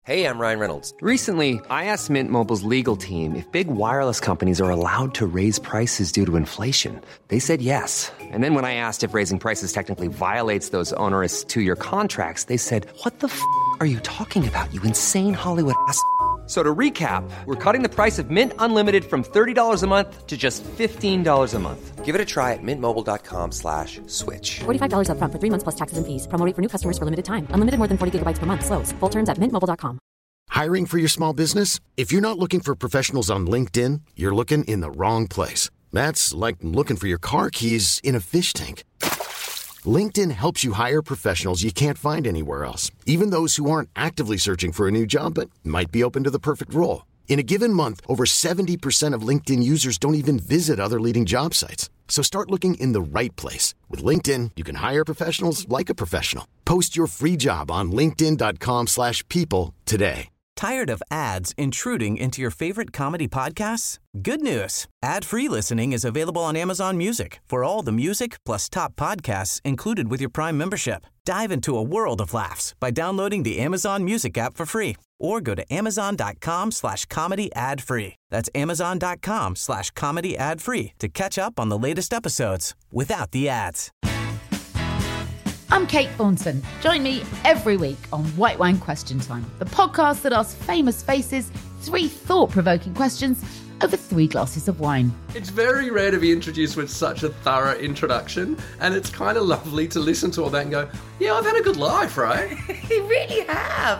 Hey, I'm Ryan Reynolds. Recently, I asked Mint Mobile's legal team if big wireless companies are allowed to raise prices due to inflation. They said yes. And then when I asked if raising prices technically violates those onerous two-year contracts, they said, "What the f*** are you talking about, you insane Hollywood ass?" So to recap, we're cutting the price of Mint Unlimited from $30 a month to just $15 a month. Give it a try at mintmobile.com/switch. $45 up front for 3 months plus taxes and fees. Promo rate for new customers for limited time. Unlimited more than 40 gigabytes per month. Slows full terms at mintmobile.com. Hiring for your small business? If you're not looking for professionals on LinkedIn, you're looking in the wrong place. That's like looking for your car keys in a fish tank. LinkedIn helps you hire professionals you can't find anywhere else, even those who aren't actively searching for a new job but might be open to the perfect role. In a given month, over 70% of LinkedIn users don't even visit other leading job sites. So start looking in the right place. With LinkedIn, you can hire professionals like a professional. Post your free job on linkedin.com/people today. Tired of ads intruding into your favorite comedy podcasts? Good news. Ad-free listening is available on Amazon Music for all the music plus top podcasts included with your Prime membership. Dive into a world of laughs by downloading the Amazon Music app for free or go to amazon.com/comedy ad-free. That's amazon.com/comedy ad-free to catch up on the latest episodes without the ads. I'm Kate Thornton. Join me every week on White Wine Question Time, the podcast that asks famous faces 3 thought-provoking questions over 3 glasses of wine. It's very rare to be introduced with such a thorough introduction, and it's kind of lovely to listen to all that and go, yeah, I've had a good life, right? You really have.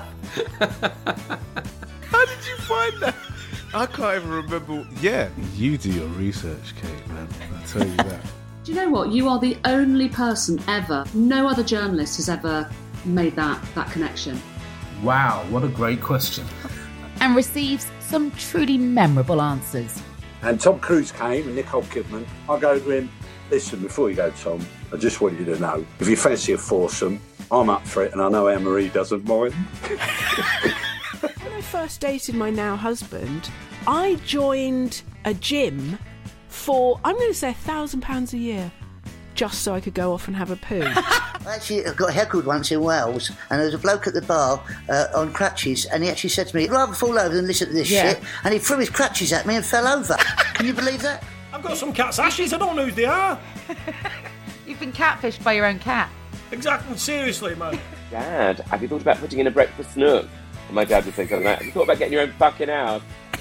How did you find that? I can't even remember. Yeah, you do your research, Kate, man. I'll tell you that. Do you know what? You are the only person ever, no other journalist has ever made that connection. Wow, what a great question. And receives some truly memorable answers. And Tom Cruise came and Nicole Kidman. I go to him, listen, before you go, Tom, I just want you to know, if you fancy a foursome, I'm up for it and I know Anne-Marie doesn't mind. When I first dated my now husband, I joined a gym for, I'm going to say £1,000 a year, just so I could go off and have a poo. Actually, I got heckled once in Wales, and there was a bloke at the bar on crutches, and he actually said to me, I'd rather fall over than listen to this shit, and he threw his crutches at me and fell over. Can you believe that? I've got some cat's ashes, I don't know who they are. You've been catfished by your own cat. Exactly, seriously, man. Dad, have you thought about putting in a breakfast nook? And my dad would say something like, have you thought about getting your own fucking house?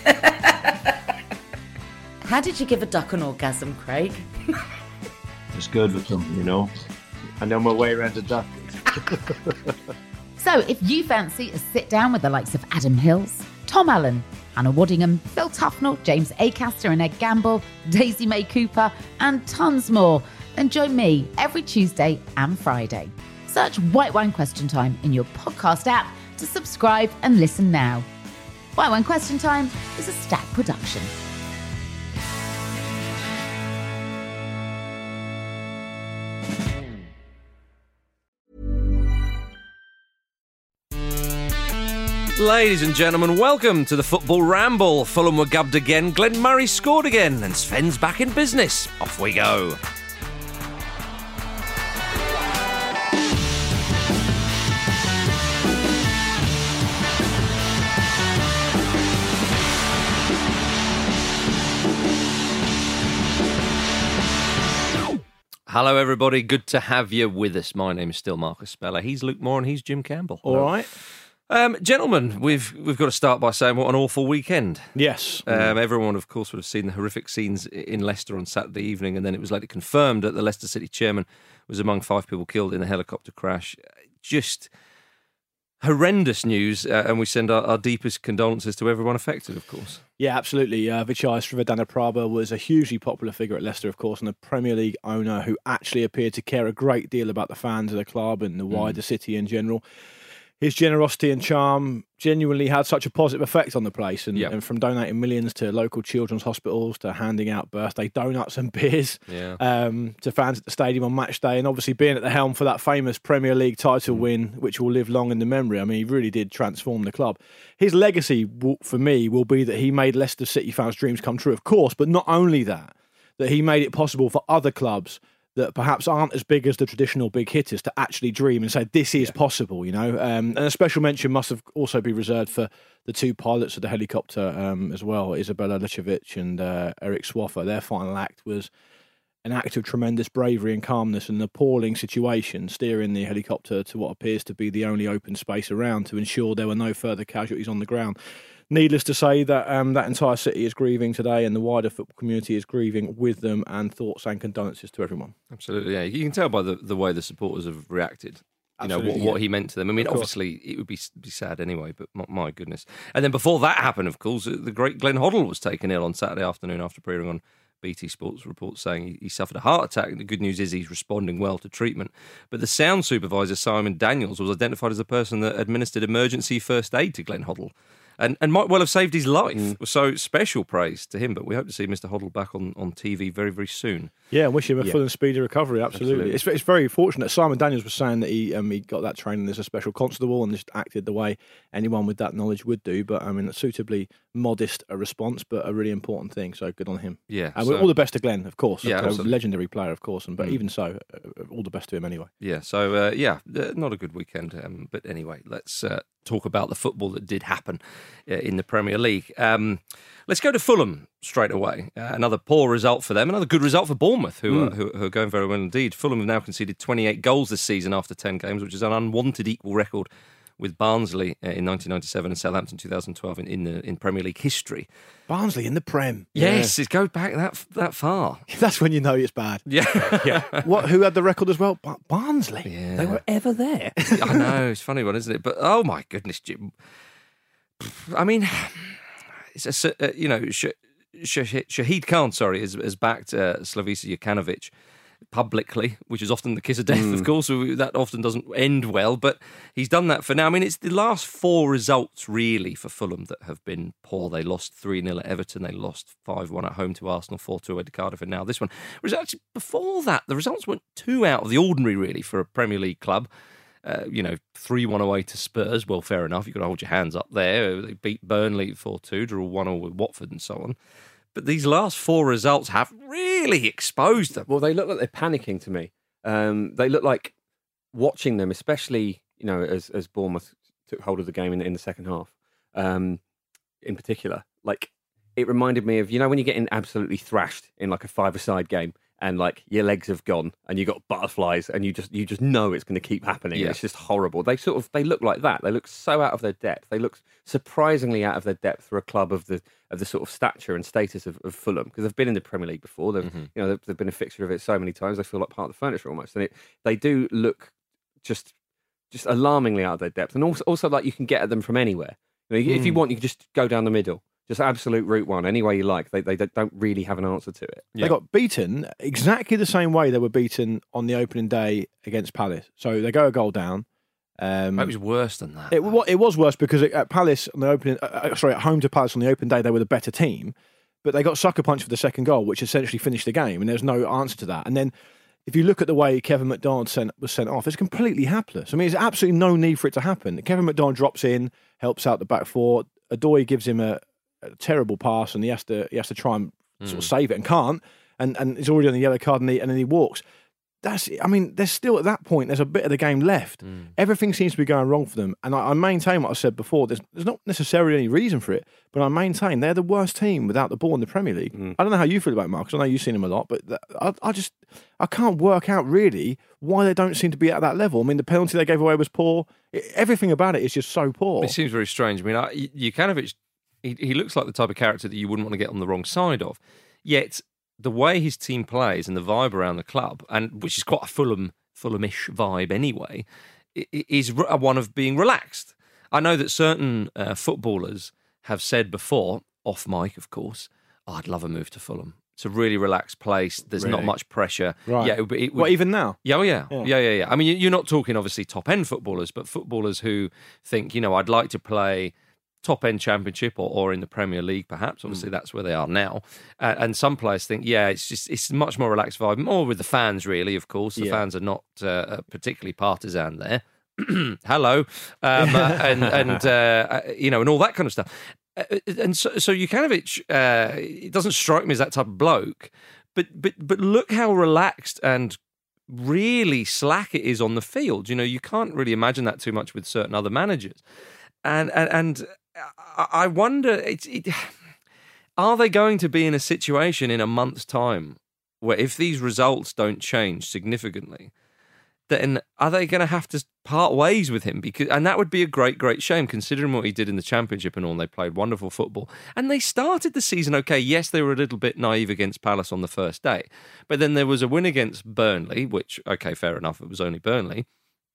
How did you give a duck an orgasm, Craig? It's good with them, you know. I know my way around a duck. So if you fancy a sit-down with the likes of Adam Hills, Tom Allen, Hannah Waddingham, Phil Tufnell, James Acaster and Ed Gamble, Daisy May Cooper, and tons more, then join me every Tuesday and Friday. Search White Wine Question Time in your podcast app to subscribe and listen now. White Wine Question Time is a Stack production. Ladies and gentlemen, welcome to the Football Ramble. Fulham were gubbed again, Glenn Murray scored again, and Sven's back in business. Off we go. Hello, everybody. Good to have you with us. My name is still Marcus Speller. He's Luke Moore and he's Jim Campbell. All right. Gentlemen, we've got to start by saying what an awful weekend. Yes. Everyone, of course, would have seen the horrific scenes in Leicester on Saturday evening, and then it was later confirmed that the Leicester City chairman was among 5 people killed in a helicopter crash. Just horrendous news, and we send our deepest condolences to everyone affected, of course. Yeah, absolutely. Vichai Srivaddhanaprabha was a hugely popular figure at Leicester, of course, and a Premier League owner who actually appeared to care a great deal about the fans of the club and the wider city in general. His generosity and charm genuinely had such a positive effect on the place, and from donating millions to local children's hospitals to handing out birthday donuts and beers to fans at the stadium on match day, and obviously being at the helm for that famous Premier League title win, which will live long in the memory. I mean, he really did transform the club. His legacy, for me, will be that he made Leicester City fans' dreams come true, of course, but not only that he made it possible for other clubs that perhaps aren't as big as the traditional big hitters to actually dream and say this is possible, you know. And a special mention must have also be reserved for the two pilots of the helicopter as well, Isabella Lichevich and Eric Swaffer. Their final act was an act of tremendous bravery and calmness in an appalling situation, steering the helicopter to what appears to be the only open space around to ensure there were no further casualties on the ground. Needless to say that that entire city is grieving today, and the wider football community is grieving with them, and thoughts and condolences to everyone. Absolutely, yeah. You can tell by the way the supporters have reacted. You know, what he meant to them. I mean, obviously, it would be sad anyway, but my goodness. And then before that happened, of course, the great Glenn Hoddle was taken ill on Saturday afternoon after appearing on BT Sports reports saying he suffered a heart attack. The good news is he's responding well to treatment. But the sound supervisor, Simon Daniels, was identified as the person that administered emergency first aid to Glenn Hoddle. And might well have saved his life. So special praise to him. But we hope to see Mr. Hoddle back on TV very, very soon. Yeah, wish him a full and speedy recovery. Absolutely. It's very fortunate. Simon Daniels was saying that he got that training as a special constable and just acted the way anyone with that knowledge would do. But I mean, a suitably modest response, but a really important thing. So good on him. Yeah. And all the best to Glenn, of course. Yeah, a legendary player, of course. But even so, all the best to him anyway. Yeah. So not a good weekend. But anyway, let's talk about the football that did happen in the Premier League. Let's go to Fulham straight away. Another poor result for them. Another good result for Bournemouth, who are going very well indeed. Fulham have now conceded 28 goals this season after 10 games, which is an unwanted equal record with Barnsley in 1997 and Southampton 2012 in Premier League history. Barnsley in the Prem. Yes, it goes back that far. That's when you know it's bad. Yeah. Who had the record as well? Barnsley. Yeah. They were ever there. I know, it's a funny one, isn't it? But oh my goodness, Jim. I mean, it's Shahid Khan, has backed Slavisa Jokanovic publicly, which is often the kiss of death, of course. That often doesn't end well, but he's done that for now. I mean, it's the last four results, really, for Fulham that have been poor. They lost 3-0 at Everton, they lost 5-1 at home to Arsenal, 4-2 away to Cardiff, and now this one. Whereas actually, before that, the results weren't too out of the ordinary, really, for a Premier League club. 3-1 away to Spurs, well, fair enough, you've got to hold your hands up there. They beat Burnley 4-2, drew 1-1 with Watford and so on. But these last four results have really exposed them. Well, they look like they're panicking to me. They look like watching them, especially as Bournemouth took hold of the game in the second half, in particular. Like, it reminded me of when you're getting absolutely thrashed in like a five-a-side game, and like your legs have gone, and you got butterflies, and you just know it's going to keep happening. Yeah. It's just horrible. They look like that. They look so out of their depth. They look surprisingly out of their depth for a club of the sort of stature and status of Fulham, because they've been in the Premier League before. They've they've been a fixture of it so many times. They feel like part of the furniture almost, and they do look just alarmingly out of their depth. And also like you can get at them from anywhere. If you want, you can just go down the middle. Just absolute route one, any way you like. They don't really have an answer to it. They got beaten exactly the same way they were beaten on the opening day against Palace. So they go a goal down. It was worse than that. It was worse because at Palace on the opening, at home to Palace on the open day, they were the better team, but they got sucker punched for the second goal, which essentially finished the game, and there's no answer to that. And then if you look at the way Kevin McDonald was sent off, it's completely hapless. I mean, there's absolutely no need for it to happen. Kevin McDonald drops in, helps out the back four. Adoy gives him a terrible pass, and he has to try and sort of save it and can't, and he's already on the yellow card, and then he walks. There's still at that point, there's a bit of the game left. Everything seems to be going wrong for them, and I maintain what I said before. There's not necessarily any reason for it, but I maintain they're the worst team without the ball in the Premier League. I don't know how you feel about it, Marcus. I know you've seen him a lot, but I can't work out really why they don't seem to be at that level. I mean, the penalty they gave away was poor. Everything about it is just so poor. It seems very strange. I mean, Jokanovic, he looks like the type of character that you wouldn't want to get on the wrong side of. Yet, the way his team plays and the vibe around the club, and which is quite a Fulhamish vibe anyway, is one of being relaxed. I know that certain footballers have said before, off mic, of course, I'd love a move to Fulham. It's a really relaxed place. There's not much pressure. Right. Yeah, it would, even now? Yeah. I mean, you're not talking obviously top end footballers, but footballers who think, I'd like to play top-end Championship or in the Premier League, perhaps. Obviously, that's where they are now. And some players think, it's a much more relaxed vibe, more with the fans, really, of course. The fans are not particularly partisan there. Hello. And all that kind of stuff. And so Jokanovic, it doesn't strike me as that type of bloke, But look how relaxed and really slack it is on the field. You know, you can't really imagine that too much with certain other managers. And I wonder, are they going to be in a situation in a month's time where if these results don't change significantly, then are they going to have to part ways with him? And that would be a great, great shame, considering what he did in the Championship and all. They played wonderful football. And they started the season okay. Yes, they were a little bit naive against Palace on the first day. But then there was a win against Burnley, which, okay, fair enough, it was only Burnley.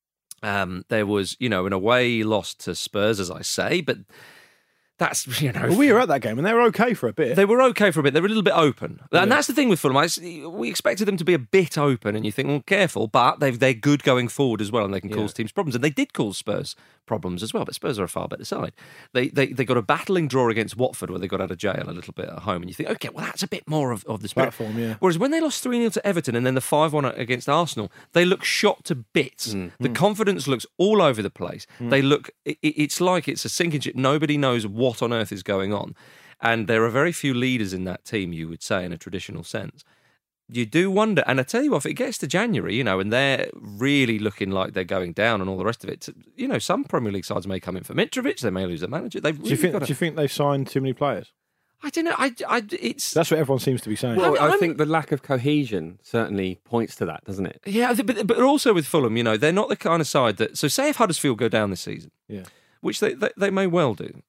There was, an away loss to Spurs, as I say, but that's, Well, we were at that game and they were okay for a bit. They were okay for a bit. They were a little bit open. And that's the thing with Fulham. We expected them to be a bit open, and you think, well, careful, but they're good going forward as well, and they can cause teams problems. And they did cause Spurs problems as well, but Spurs are a far better side. They got a battling draw against Watford where they got out of jail a little bit at home, and you think, okay, well, that's a bit more of the spirit. Platform, yeah. Whereas when they lost 3-0 to Everton and then the 5-1 against Arsenal, they look shot to bits. The confidence looks all over the place. They look, it's like it's a sinking ship. Nobody knows what on earth is going on. And there are very few leaders in that team, you would say, in a traditional sense. You do wonder, and I tell you what, if it gets to January, and they're really looking like they're going down and all the rest of it, some Premier League sides may come in for Mitrovic, they may lose their manager. Do you think they've signed too many players? I don't know. It's that's what everyone seems to be saying. Well, I think the lack of cohesion certainly points to that, doesn't it? Yeah, but also with Fulham, they're not the kind of side that. So, say if Huddersfield go down this season, which they may well do,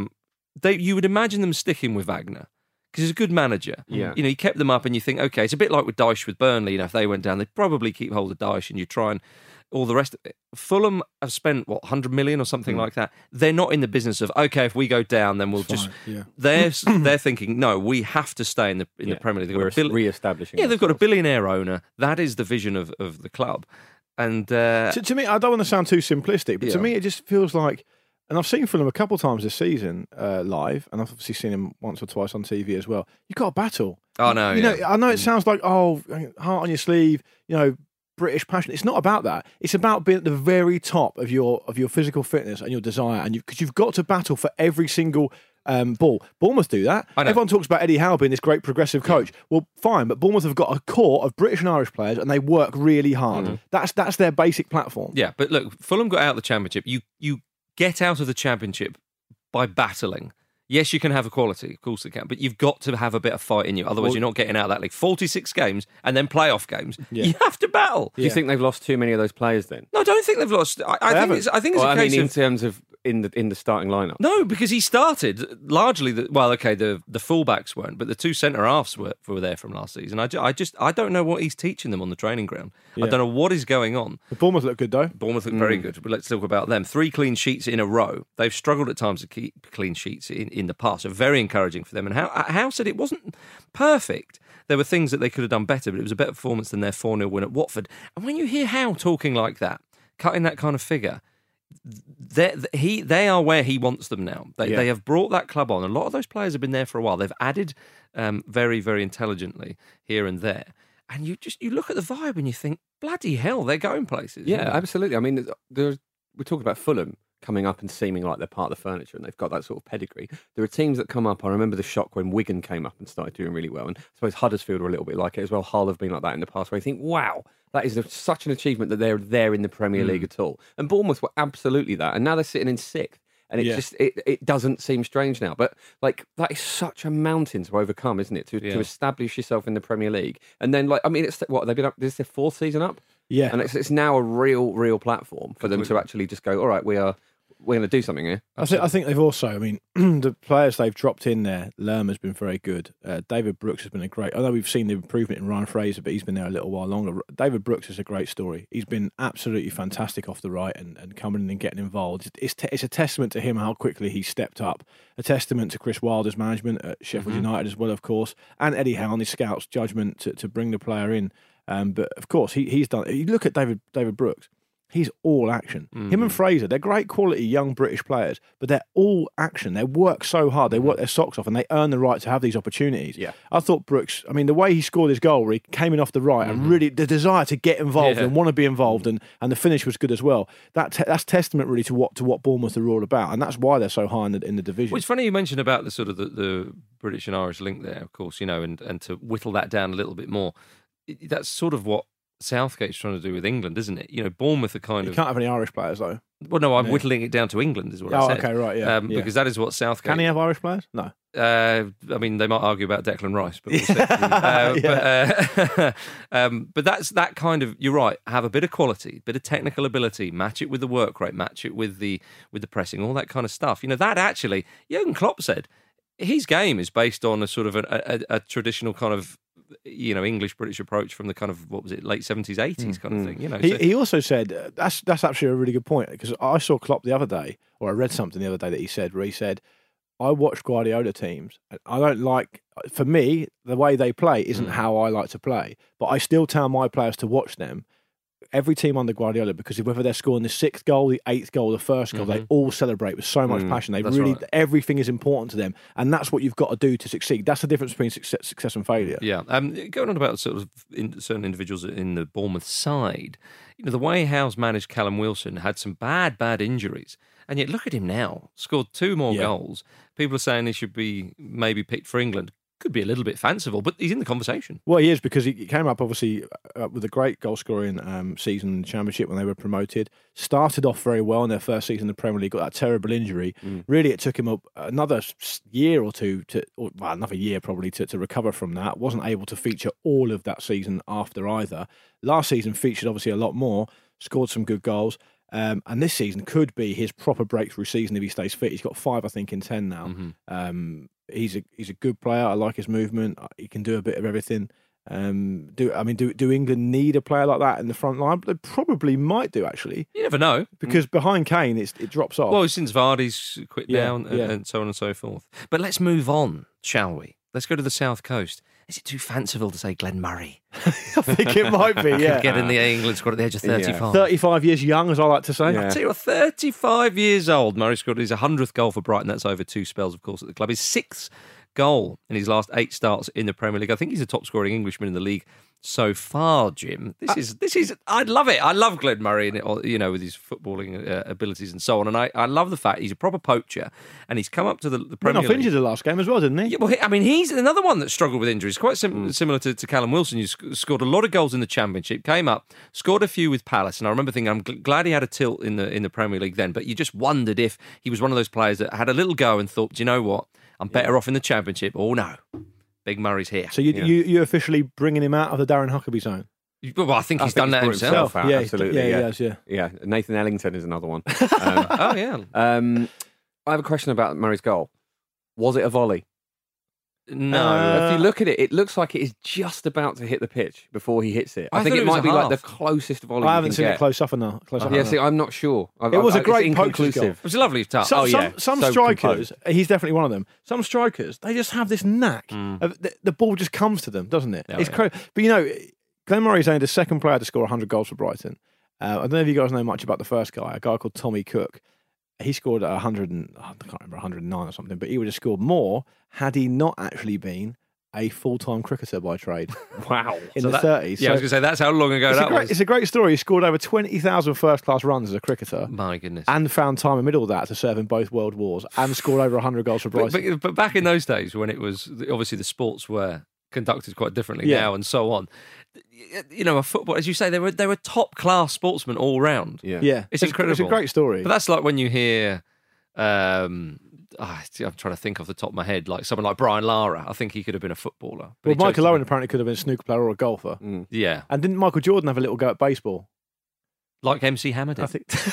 you would imagine them sticking with Wagner. Because he's a good manager. Yeah. He kept them up and you think, okay, it's a bit like with Dyche with Burnley. If they went down, they'd probably keep hold of Dyche and you try and all the rest of it. Fulham have spent, 100 million or something like that. They're not in the business of, okay, if we go down, then we'll just... Yeah. They're thinking, no, we have to stay in the Premier League. We're re-establishing they've got a billionaire owner. That is the vision of the club. And to me, I don't want to sound too simplistic, but to me it just feels like... And I've seen Fulham a couple of times this season live, and I've obviously seen him once or twice on TV as well. You've got to battle. Oh, no, I know it sounds like, heart on your sleeve, British passion. It's not about that. It's about being at the very top of your physical fitness and your desire, and because you've got to battle for every single ball. Bournemouth do that. Everyone talks about Eddie Howe being this great progressive coach. Well, fine, but Bournemouth have got a core of British and Irish players, and they work really hard. That's their basic platform. Yeah, but look, Fulham got out of the Championship. You get out of the Championship by battling. Yes, you can have equality, of course they can, but you've got to have a bit of fight in you. Otherwise, you're not getting out of that league. 46 games and then playoff games. Yeah. You have to battle. Do you think they've lost too many of those players then? No, I don't think they've lost. I think it's a case in terms of in the starting lineup. No, because he started largely. The fullbacks weren't, but the two centre halves were there from last season. I don't know what he's teaching them on the training ground. Yeah. I don't know what is going on. The Bournemouth look good though. Bournemouth look very good. But let's talk about them. 3 clean sheets in a row. They've struggled at times to keep clean sheets in the past. So very encouraging for them. And Howe said it wasn't perfect. There were things that they could have done better, but it was a better performance than their 4-0 win at Watford. And when you hear Howe talking like that, cutting that kind of figure, they are where he wants them now. They have brought that club on. A lot of those players have been there for a while. They've added very, very intelligently here and there. And you look at the vibe and you think, bloody hell, they're going places. Yeah, absolutely. I mean, we're talking about Fulham coming up and seeming like they're part of the furniture and they've got that sort of pedigree. There are teams that come up. I remember the shock when Wigan came up and started doing really well. And I suppose Huddersfield were a little bit like it as well. Hull have been like that in the past, where you think, wow, that is such an achievement that they're there in the Premier League at all. And Bournemouth were absolutely that. And now they're sitting in 6th. And it doesn't seem strange now. But like that is such a mountain to overcome, isn't it? To establish yourself in the Premier League. And then it's what, they've been up, this is their 4th season up? Yeah. And it's now a real platform for them to actually just go, all right, we're going to do something here. I think they've also, the players they've dropped in there, Lerma's been very good. David Brooks has been a great, I know we've seen the improvement in Ryan Fraser, but he's been there a little while longer. David Brooks is a great story. He's been absolutely fantastic off the right and coming in and getting involved. It's a testament to him how quickly he stepped up. A testament to Chris Wilder's management at Sheffield United as well, of course, and Eddie Howe and his scouts' judgment to bring the player in. But of course, he's done. You look at David Brooks. He's all action. Him and Fraser, they're great quality young British players, but they're all action. They work so hard. They work their socks off and they earn the right to have these opportunities. Yeah. I thought Brooks, I mean, the way he scored his goal, where he came in off the right and really the desire to get involved and want to be involved and the finish was good as well. That's testament really to what Bournemouth are all about. And that's why they're so high in the division. Well, it's funny you mentioned about the sort of the British and Irish link there, of course, and to whittle that down a little bit more. That's sort of what Southgate's trying to do with England, isn't it? Bournemouth are kind of... You can't have any Irish players, though. Well, no, I'm whittling it down to England, is what I said. Okay, right, yeah. Because that is what Southgate... Can he have Irish players? No. I mean, they might argue about Declan Rice, but we'll see. But that's that kind of... You're right. Have a bit of quality, bit of technical ability, match it with the work rate, match it with the pressing, all that kind of stuff. That actually, Jurgen Klopp said, his game is based on a sort of a traditional kind of English-British approach from the kind of, what was it, late 70s, 80s kind of thing. He also said, that's actually a really good point, because I saw Klopp the other day, or I read something the other day that he said, where he said, I watch Guardiola teams, and I don't like, for me, the way they play isn't how I like to play, but I still tell my players to watch them. Every team under Guardiola, because whether they're scoring the 6th goal, the 8th goal, the 1st goal, they all celebrate with so much passion. They really, everything is important to them, and that's what you've got to do to succeed. That's the difference between success and failure. Yeah, going on about sort of certain individuals in the Bournemouth side, the way Howe's managed Callum Wilson had some bad injuries, and yet look at him now, scored 2 more goals. People are saying he should be maybe picked for England. Could be a little bit fanciful, but he's in the conversation. Well, he is, because he came up, obviously, with a great goal-scoring season in the Championship when they were promoted. Started off very well in their first season in the Premier League, got that terrible injury. Really, it took him another year or two, another year probably, to recover from that. Wasn't able to feature all of that season after either. Last season featured, obviously, a lot more, scored some good goals. And this season could be his proper breakthrough season if he stays fit. He's got 5, I think, in 10 now. He's a good player. I like his movement. He can do a bit of everything. Do England need a player like that in the front line? They probably might do, actually. You never know, because behind Kane, it drops off. Well, since Vardy's quit down and so on and so forth. But let's move on, shall we? Let's go to the South Coast. Is it too fanciful to say Glenn Murray? I think it might be, yeah. Get in the England squad at the age of 35. 35 years young, as I like to say. I'll tell you what, 35 years old. Murray scored his 100th goal for Brighton. That's over 2 spells, of course, at the club. His 6th goal in his last 8 starts in the Premier League. I think he's the top scoring Englishman in the league so far, Jim. This is I love it. I love Glenn Murray, with his footballing abilities and so on. And I love the fact he's a proper poacher, and he's come up to the Premier League. Injured the last game as well, didn't he? Yeah, well, I mean, he's another one that struggled with injuries, quite similar to Callum Wilson. He scored a lot of goals in the Championship, came up, scored a few with Palace, and I remember thinking, I'm glad he had a tilt in the Premier League then, but you just wondered if he was one of those players that had a little go and thought, do you know what, I'm better off in the Championship. Oh no, Big Murray's here. So you're officially bringing him out of the Darren Huckabee zone? Well, I think he's done that himself. Absolutely. Yeah, he has, yeah. Yeah, Nathan Ellington is another one. Oh, yeah. I have a question about Murray's goal. Was it a volley? No. If you look at it, it looks like it is just about to hit the pitch before he hits it. I think it might be like the closest volley I haven't seen it close up enough. See, I'm not sure. It was a great poacher's goal. It was a lovely touch. Some strikers, he's definitely one of them. Some strikers, they just have this knack. Of the ball just comes to them, doesn't it? It's crazy. But Glenn Murray's only the 2nd player to score 100 goals for Brighton. I don't know if you guys know much about the first guy, a guy called Tommy Cook. He scored 100, I can't remember, 109 or something, but he would have scored more had he not actually been a full-time cricketer by trade. Wow. In the 30s. Yeah, I was going to say, that's how long ago that was. It's a great story. He scored over 20,000 first-class runs as a cricketer. My goodness. And found time in the middle of that to serve in both world wars and scored over 100 goals for Brighton. But back in those days when it was, obviously the sports were conducted quite differently now and so on. A football, as you say, they were top-class sportsmen all round. Yeah. It's incredible. It's a great story. But that's like when you hear... I'm trying to think off the top of my head, like someone like Brian Lara. I think he could have been a footballer. Well, Michael Owen apparently could have been a snooker player or a golfer. Yeah. And didn't Michael Jordan have a little go at baseball? Like MC Hammer did. I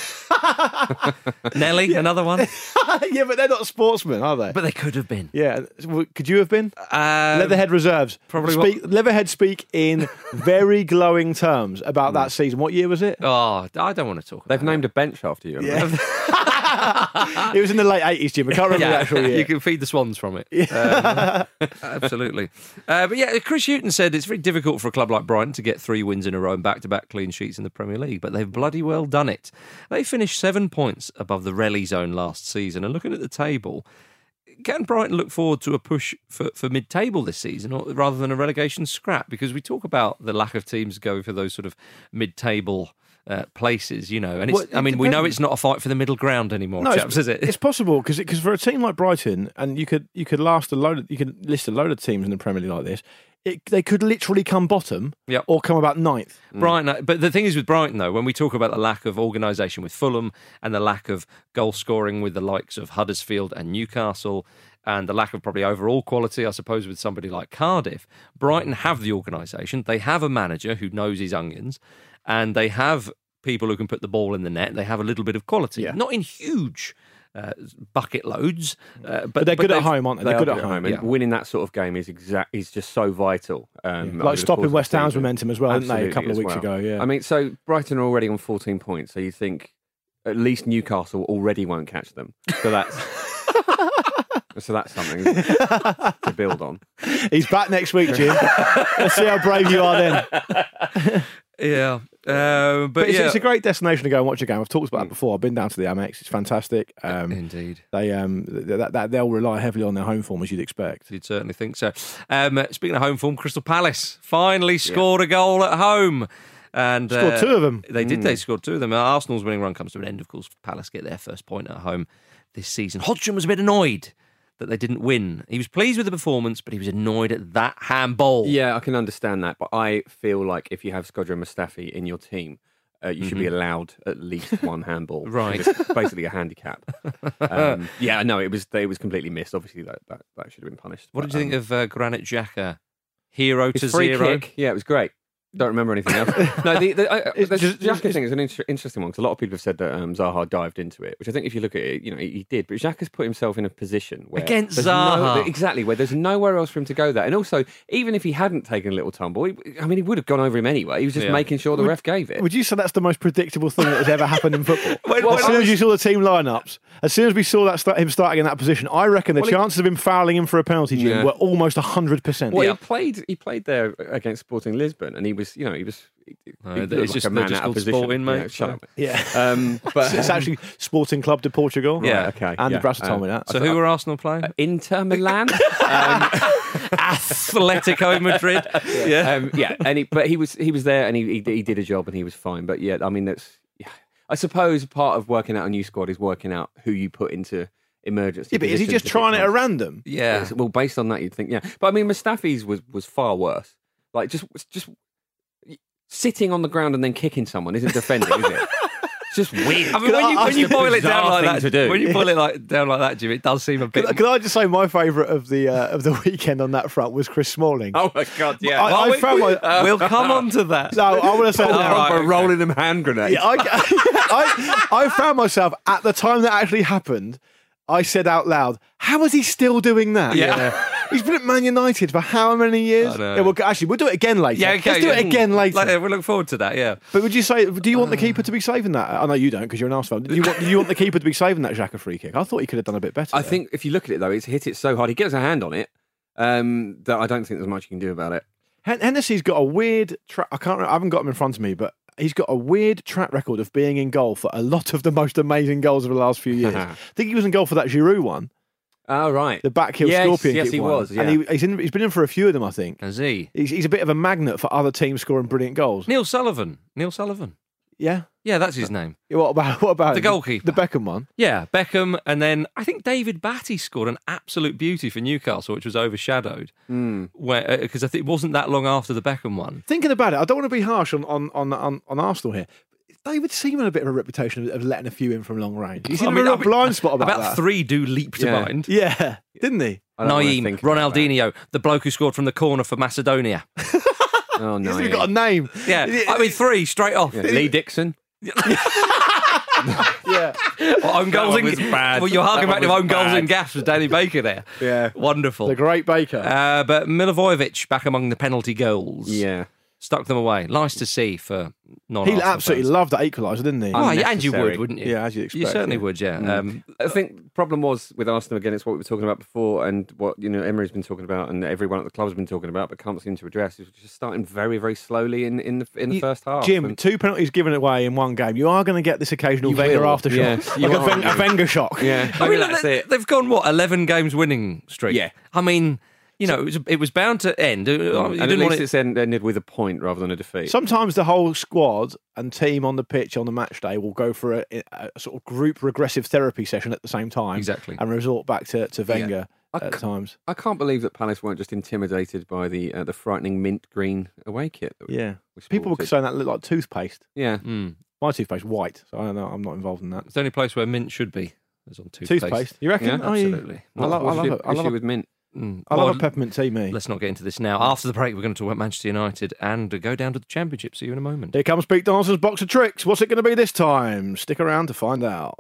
think. Nelly, another one. Yeah, but they're not sportsmen, are they? But they could have been. Yeah. Could you have been? Leatherhead reserves. Probably. Leatherhead speak in very glowing terms about that season. What year was it? Oh, I don't want to talk about They've named a bench after you. Yeah. It was in the late 80s, Jim. I can't remember the actual year. You can feed the swans from it. Absolutely. But yeah, Chris Hughton said it's very difficult for a club like Brighton to get 3 wins in a row and back-to-back clean sheets in the Premier League, but they've bloody well done it. They finished 7 points above the rele zone last season, and looking at the table, can Brighton look forward to a push for mid-table this season rather than a relegation scrap? Because we talk about the lack of teams going for those sort of mid-table places, you know. And it's, we know it's not a fight for the middle ground anymore, chaps, is it? It's possible because for a team like Brighton, and you could list a load of teams in the Premier League like this. They could literally come bottom or come about 9th. Brighton, but the thing is with Brighton, though, when we talk about the lack of organisation with Fulham and the lack of goal scoring with the likes of Huddersfield and Newcastle and the lack of probably overall quality, I suppose, with somebody like Cardiff, Brighton have the organisation. They have a manager who knows his onions and they have people who can put the ball in the net. They have a little bit of quality, not in huge bucket loads, but they're good at home, aren't they? They're good at home, and winning that sort of game is just so vital. Like stopping West Ham's momentum as well, didn't they? A couple of weeks ago. Yeah, I mean, so Brighton are already on 14 points, so you think at least Newcastle already won't catch them. So that's that's something to build on. He's back next week, Jim. Let's see how brave you are then. Yeah, but it's a great destination to go and watch a game. I've talked about it before. I've been down to the Amex. It's fantastic. Indeed, they'll rely heavily on their home form, as you'd expect. You'd certainly think so. Speaking of home form, Crystal Palace finally scored a goal at home. And scored 2 of them. They did. They scored 2 of them. Arsenal's winning run comes to an end. Of course, Palace get their first point at home this season. Hodgson was a bit annoyed that they didn't win. He was pleased with the performance, but he was annoyed at that handball. Yeah, I can understand that, but I feel like if you have Shkodran Mustafi in your team, you should be allowed at least 1 handball. Right. It's basically a handicap. Yeah, no, it was completely missed. Obviously, that should have been punished. What did you think of Granit Xhaka? Hero to free 0? Kick, yeah, it was great. Don't remember anything else. No, the Xhaka thing is an interesting one because a lot of people have said that Zaha dived into it, which I think if you look at it, he did. But Xhaka's put himself in a position where against Zaha, exactly, where there's nowhere else for him to go there. And also, even if he hadn't taken a little tumble, he would have gone over him anyway. He was just making sure the ref gave it. Would you say that's the most predictable thing that has ever happened in football? As soon as you saw the team lineups, as soon as we saw him starting in that position, I reckon the chances of him fouling him for a penalty, Jim, were almost 100%. Well, he played there against Sporting Lisbon, and he was. It's just called Sporting, mate. Shut up. Yeah, but it's actually Sporting Club de Portugal. Yeah, right, okay. And Brassel told me that. So who were Arsenal playing? Inter Milan, Atletico Madrid. But he was there and he did a job and he was fine. But yeah, I mean I suppose part of working out a new squad is working out who you put into emergency. Yeah, but is he just trying it at random? Yeah. Well, based on that, you'd think But I mean, Mustafi's was far worse. Like just sitting on the ground and then kicking someone isn't defending, is it? It's just weird. I mean, when you boil it down like that, when you boil it down like that, Jim, it does seem a bit. Can I just say my favourite of the weekend on that front was Chris Smalling. Oh my God! Yeah, we'll come on to that. No, I want to say by rolling them hand grenades. Yeah, I found myself at the time that actually happened. I said out loud, "How is he still doing that?" Yeah. He's been at Man United for how many years? I know. Yeah, we'll do it again later. Yeah, okay. Let's do it again later. We'll look forward to that, yeah. But would you say, do you want the keeper to be saving that? I know you don't because you're an Arsenal fan. Do you want the keeper to be saving that Xhaka free kick? I thought he could have done a bit better. I think if you look at it, though, it's hit it so hard. He gets a hand on it that I don't think there's much you can do about it. Hennessy's got a weird track. I haven't got him in front of me, but he's got a weird track record of being in goal for a lot of the most amazing goals of the last few years. I think he was in goal for that Giroud one. Oh, right. The back heel scorpion kick. Yes, he was. Yeah. And he's been in for a few of them, I think. Has he? He's a bit of a magnet for other teams scoring brilliant goals. Neil Sullivan. Yeah? Yeah, that's his name. What about the goalkeeper? The Beckham one? Yeah, Beckham. And then I think David Batty scored an absolute beauty for Newcastle, which was overshadowed. Because I think it wasn't that long after the Beckham one. Thinking about it, I don't want to be harsh on Arsenal here. David Seaman a bit of a reputation of letting a few in from long range. He's in a real blind spot about that. 3 do leap to mind. Yeah, didn't he? Naeem, Ronaldinho, the bloke who scored from the corner for Macedonia. Oh, no. He's got a name. Yeah, I mean 3 straight off. Yeah. Lee Dixon. Yeah. Well, own goals was bad. Well, you're harking back to own goals and gaffs with Danny Baker there. Yeah. Wonderful. The great Baker. But Milivojevic back among the penalty goals. Yeah. stuck them away. Nice to see for non-Arsenal He absolutely fans. loved that equaliser, didn't he? Oh, yeah, and you would, wouldn't you? Yeah, as you'd expect. You certainly would, yeah. I think the problem was with Arsenal, again, it's what we were talking about before and what Emery's been talking about and everyone at the club's been talking about but can't seem to address. It's just starting very, very slowly in the first half. Jim, 2 penalties given away in one game. You are going to get this occasional Wenger aftershock. Yes, like a Wenger shock. Yeah. I mean, they've gone, 11 games winning streak? Yeah. I mean, it was bound to end. And at least it's ended with a point rather than a defeat. Sometimes the whole squad and team on the pitch on the match day will go for a sort of group regressive therapy session at the same time. Exactly. And resort back to Wenger at times. I can't believe that Palace weren't just intimidated by the frightening mint green away kit. People were saying that looked like toothpaste. Yeah. My toothpaste white, so I don't know. I'm not involved in that. It's the only place where mint should be. Is on toothpaste. You reckon? Yeah, absolutely. I love issue with mint. I love a peppermint tea, me. Let's not get into this now. After the break, we're going to talk about Manchester United and go down to the Championship. See you in a moment. Here comes Pete Donaldson's box of tricks. What's it going to be this time? Stick around to find out.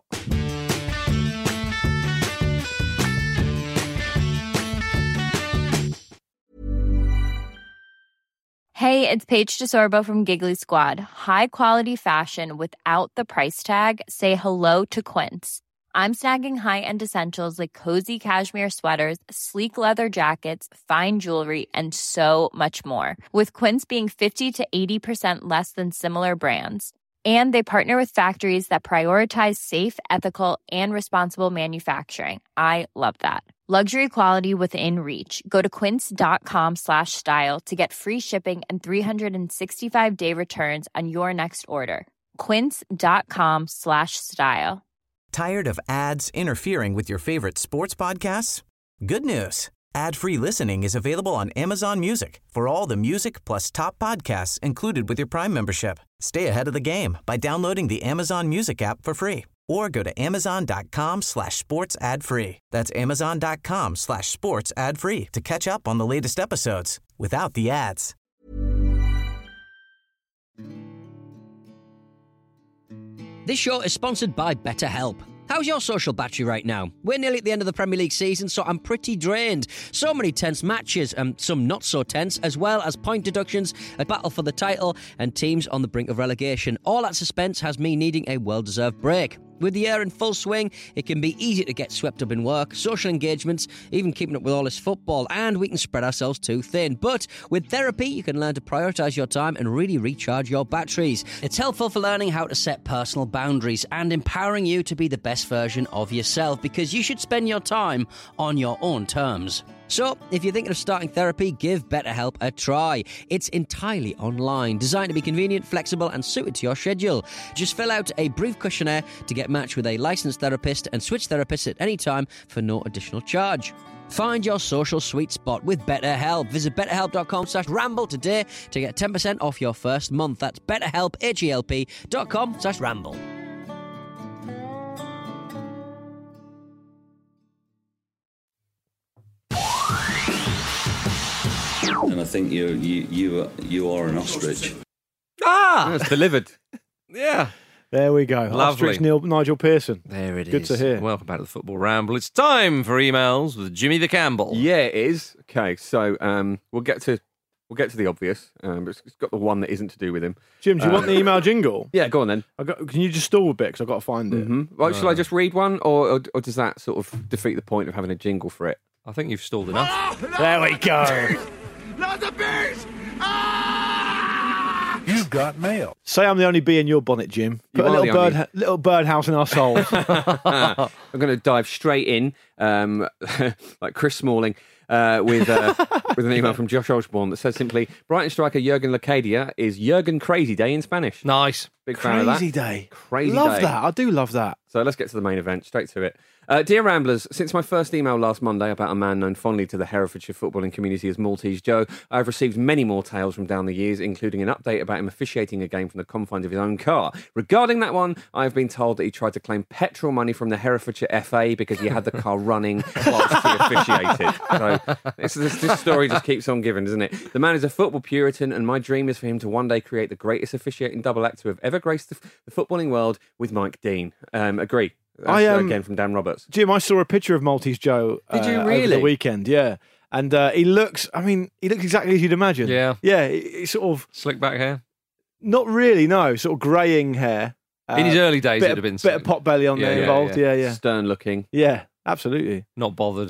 Hey, it's Paige DeSorbo from Giggly Squad. High quality fashion without the price tag. Say hello to Quince. I'm snagging high-end essentials like cozy cashmere sweaters, sleek leather jackets, fine jewelry, and so much more. With Quince being 50 to 80% less than similar brands. And they partner with factories that prioritize safe, ethical, and responsible manufacturing. I love that. Luxury quality within reach. Go to quince.com/style to get free shipping and 365-day returns on your next order. Quince.com/style. Tired of ads interfering with your favorite sports podcasts? Good news. Ad-free listening is available on Amazon Music for all the music plus top podcasts included with your Prime membership. Stay ahead of the game by downloading the Amazon Music app for free or go to amazon.com/sports ad free. That's amazon.com/sports ad free to catch up on the latest episodes without the ads. This show is sponsored by BetterHelp. How's your social battery right now? We're nearly at the end of the Premier League season, so I'm pretty drained. So many tense matches, and some not so tense, as well as point deductions, a battle for the title, and teams on the brink of relegation. All that suspense has me needing a well-deserved break. With the year in full swing, it can be easy to get swept up in work, social engagements, even keeping up with all this football, and we can spread ourselves too thin. But with therapy, you can learn to prioritise your time and really recharge your batteries. It's helpful for learning how to set personal boundaries and empowering you to be the best version of yourself, because you should spend your time on your own terms. So, if you're thinking of starting therapy, give BetterHelp a try. It's entirely online, designed to be convenient, flexible, and suited to your schedule. Just fill out a brief questionnaire to get matched with a licensed therapist and switch therapists at any time for no additional charge. Find your social sweet spot with BetterHelp. Visit betterhelp.com/ramble today to get 10% off your first month. That's betterhelp, HELP.com/ramble. And I think you are an ostrich. It's delivered. Yeah. There we go. Lovely. Ostrich Nigel Pearson. There it is. Good to hear. Welcome back to the Football Ramble. It's time for emails with Jimmy the Campbell. Yeah, it is. Okay, so we'll get to the obvious. But it's got the one that isn't to do with him. Jim, do you want the email jingle? Yeah, go on then. Can you just stall a bit because I've got to find it? Mm-hmm. Right, shall I just read one, or does that sort of defeat the point of having a jingle for it? I think you've stalled enough. There we go. Not the bees! You've got mail. Say I'm the only bee in your bonnet, Jim. Put You a are little the only- little birdhouse in our souls. I'm going to dive straight in, like Chris Smalling, with an email from Josh Osborne that says simply, Brighton striker Jurgen Locadia is Jurgen Crazy Day in Spanish. Nice. Big fan of that. Crazy Day. Crazy Love Day. that. I do love that. So let's get to the main event, straight to it. Dear Ramblers, since my first email last Monday about a man known fondly to the Herefordshire footballing community as Maltese Joe, I have received many more tales from down the years, including an update about him officiating a game from the confines of his own car. Regarding that one, I have been told that he tried to claim petrol money from the Herefordshire FA because he had the car running whilst he officiated. So this story just keeps on giving, doesn't it? The man is a football puritan, and my dream is for him to one day create the greatest officiating double act to have ever graced the footballing world with Mike Dean. Agree. That's, again from Dan Roberts. Jim, I saw a picture of Maltese Joe Did you over really? the weekend, yeah. And he looks exactly as you'd imagine. Yeah, he's sort of slick back hair. Not really, no. Sort of greying hair. In his early days, it'd have been bit of pot belly on there involved. Yeah. Stern looking. Yeah, absolutely. Not bothered.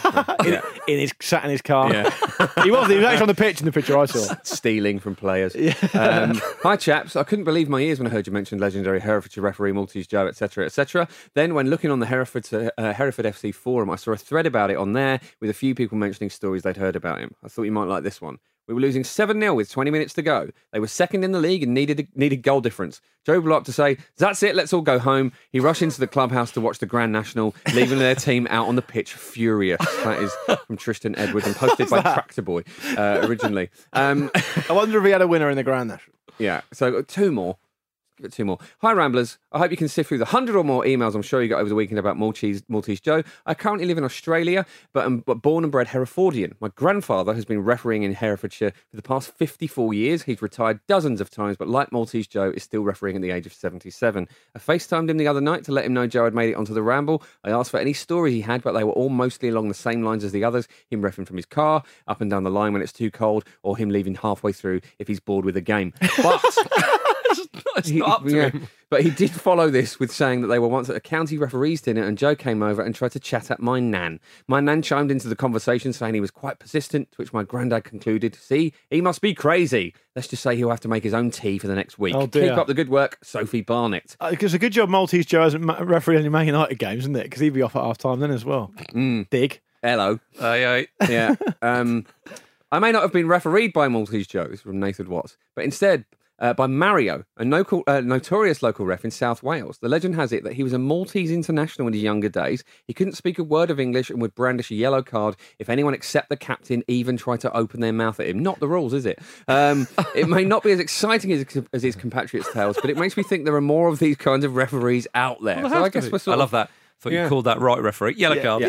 Sat in his car. Yeah. He was actually on the pitch in the picture I saw. Stealing from players. Yeah. Hi, chaps. I couldn't believe my ears when I heard you mention legendary Herefordshire referee Maltese Joe, etc., etc. Then, when looking on the Hereford FC forum, I saw a thread about it on there with a few people mentioning stories they'd heard about him. I thought you might like this one. We were losing 7-0 with 20 minutes to go. They were second in the league and needed goal difference. Joe blew up to say, "That's it, let's all go home." He rushed into the clubhouse to watch the Grand National, leaving their team out on the pitch furious. That is from Tristan Edwards and posted by Tractor Boy originally. I wonder if he had a winner in the Grand National. Yeah, so 2 more. Give it 2 more. Hi, Ramblers. I hope you can sift through the 100 or more emails I'm sure you got over the weekend about Maltese Joe. I currently live in Australia, but I'm born and bred Herefordian. My grandfather has been refereeing in Herefordshire for the past 54 years. He's retired dozens of times, but like Maltese Joe, is still refereeing at the age of 77. I FaceTimed him the other night to let him know Joe had made it onto the ramble. I asked for any stories he had, but they were all mostly along the same lines as the others. Him reffing from his car, up and down the line when it's too cold, or him leaving halfway through if he's bored with a game. But... It's not up to him. But he did follow this with saying that they were once at a county referees dinner and Joe came over and tried to chat at my nan. My nan chimed into the conversation saying he was quite persistent, to which my granddad concluded, "See, he must be crazy. Let's just say he'll have to make his own tea for the next week." Oh, dear. Keep up the good work, Sophie Barnett. Because a good job Maltese Joe hasn't refereed any Man United games, isn't it? Because he'd be off at half-time then as well. Dig. Hello. Yeah. I may not have been refereed by Maltese Joe, from Nathan Watts, but instead... by Mario, a notorious local ref in South Wales. The legend has it that he was a Maltese international in his younger days. He couldn't speak a word of English and would brandish a yellow card if anyone except the captain even tried to open their mouth at him. Not the rules, is it? It may not be as exciting as his compatriots' tales, but it makes me think there are more of these kinds of referees out there. Well, so I guess we're sort I love that. Thought you called that right referee. Yellow card.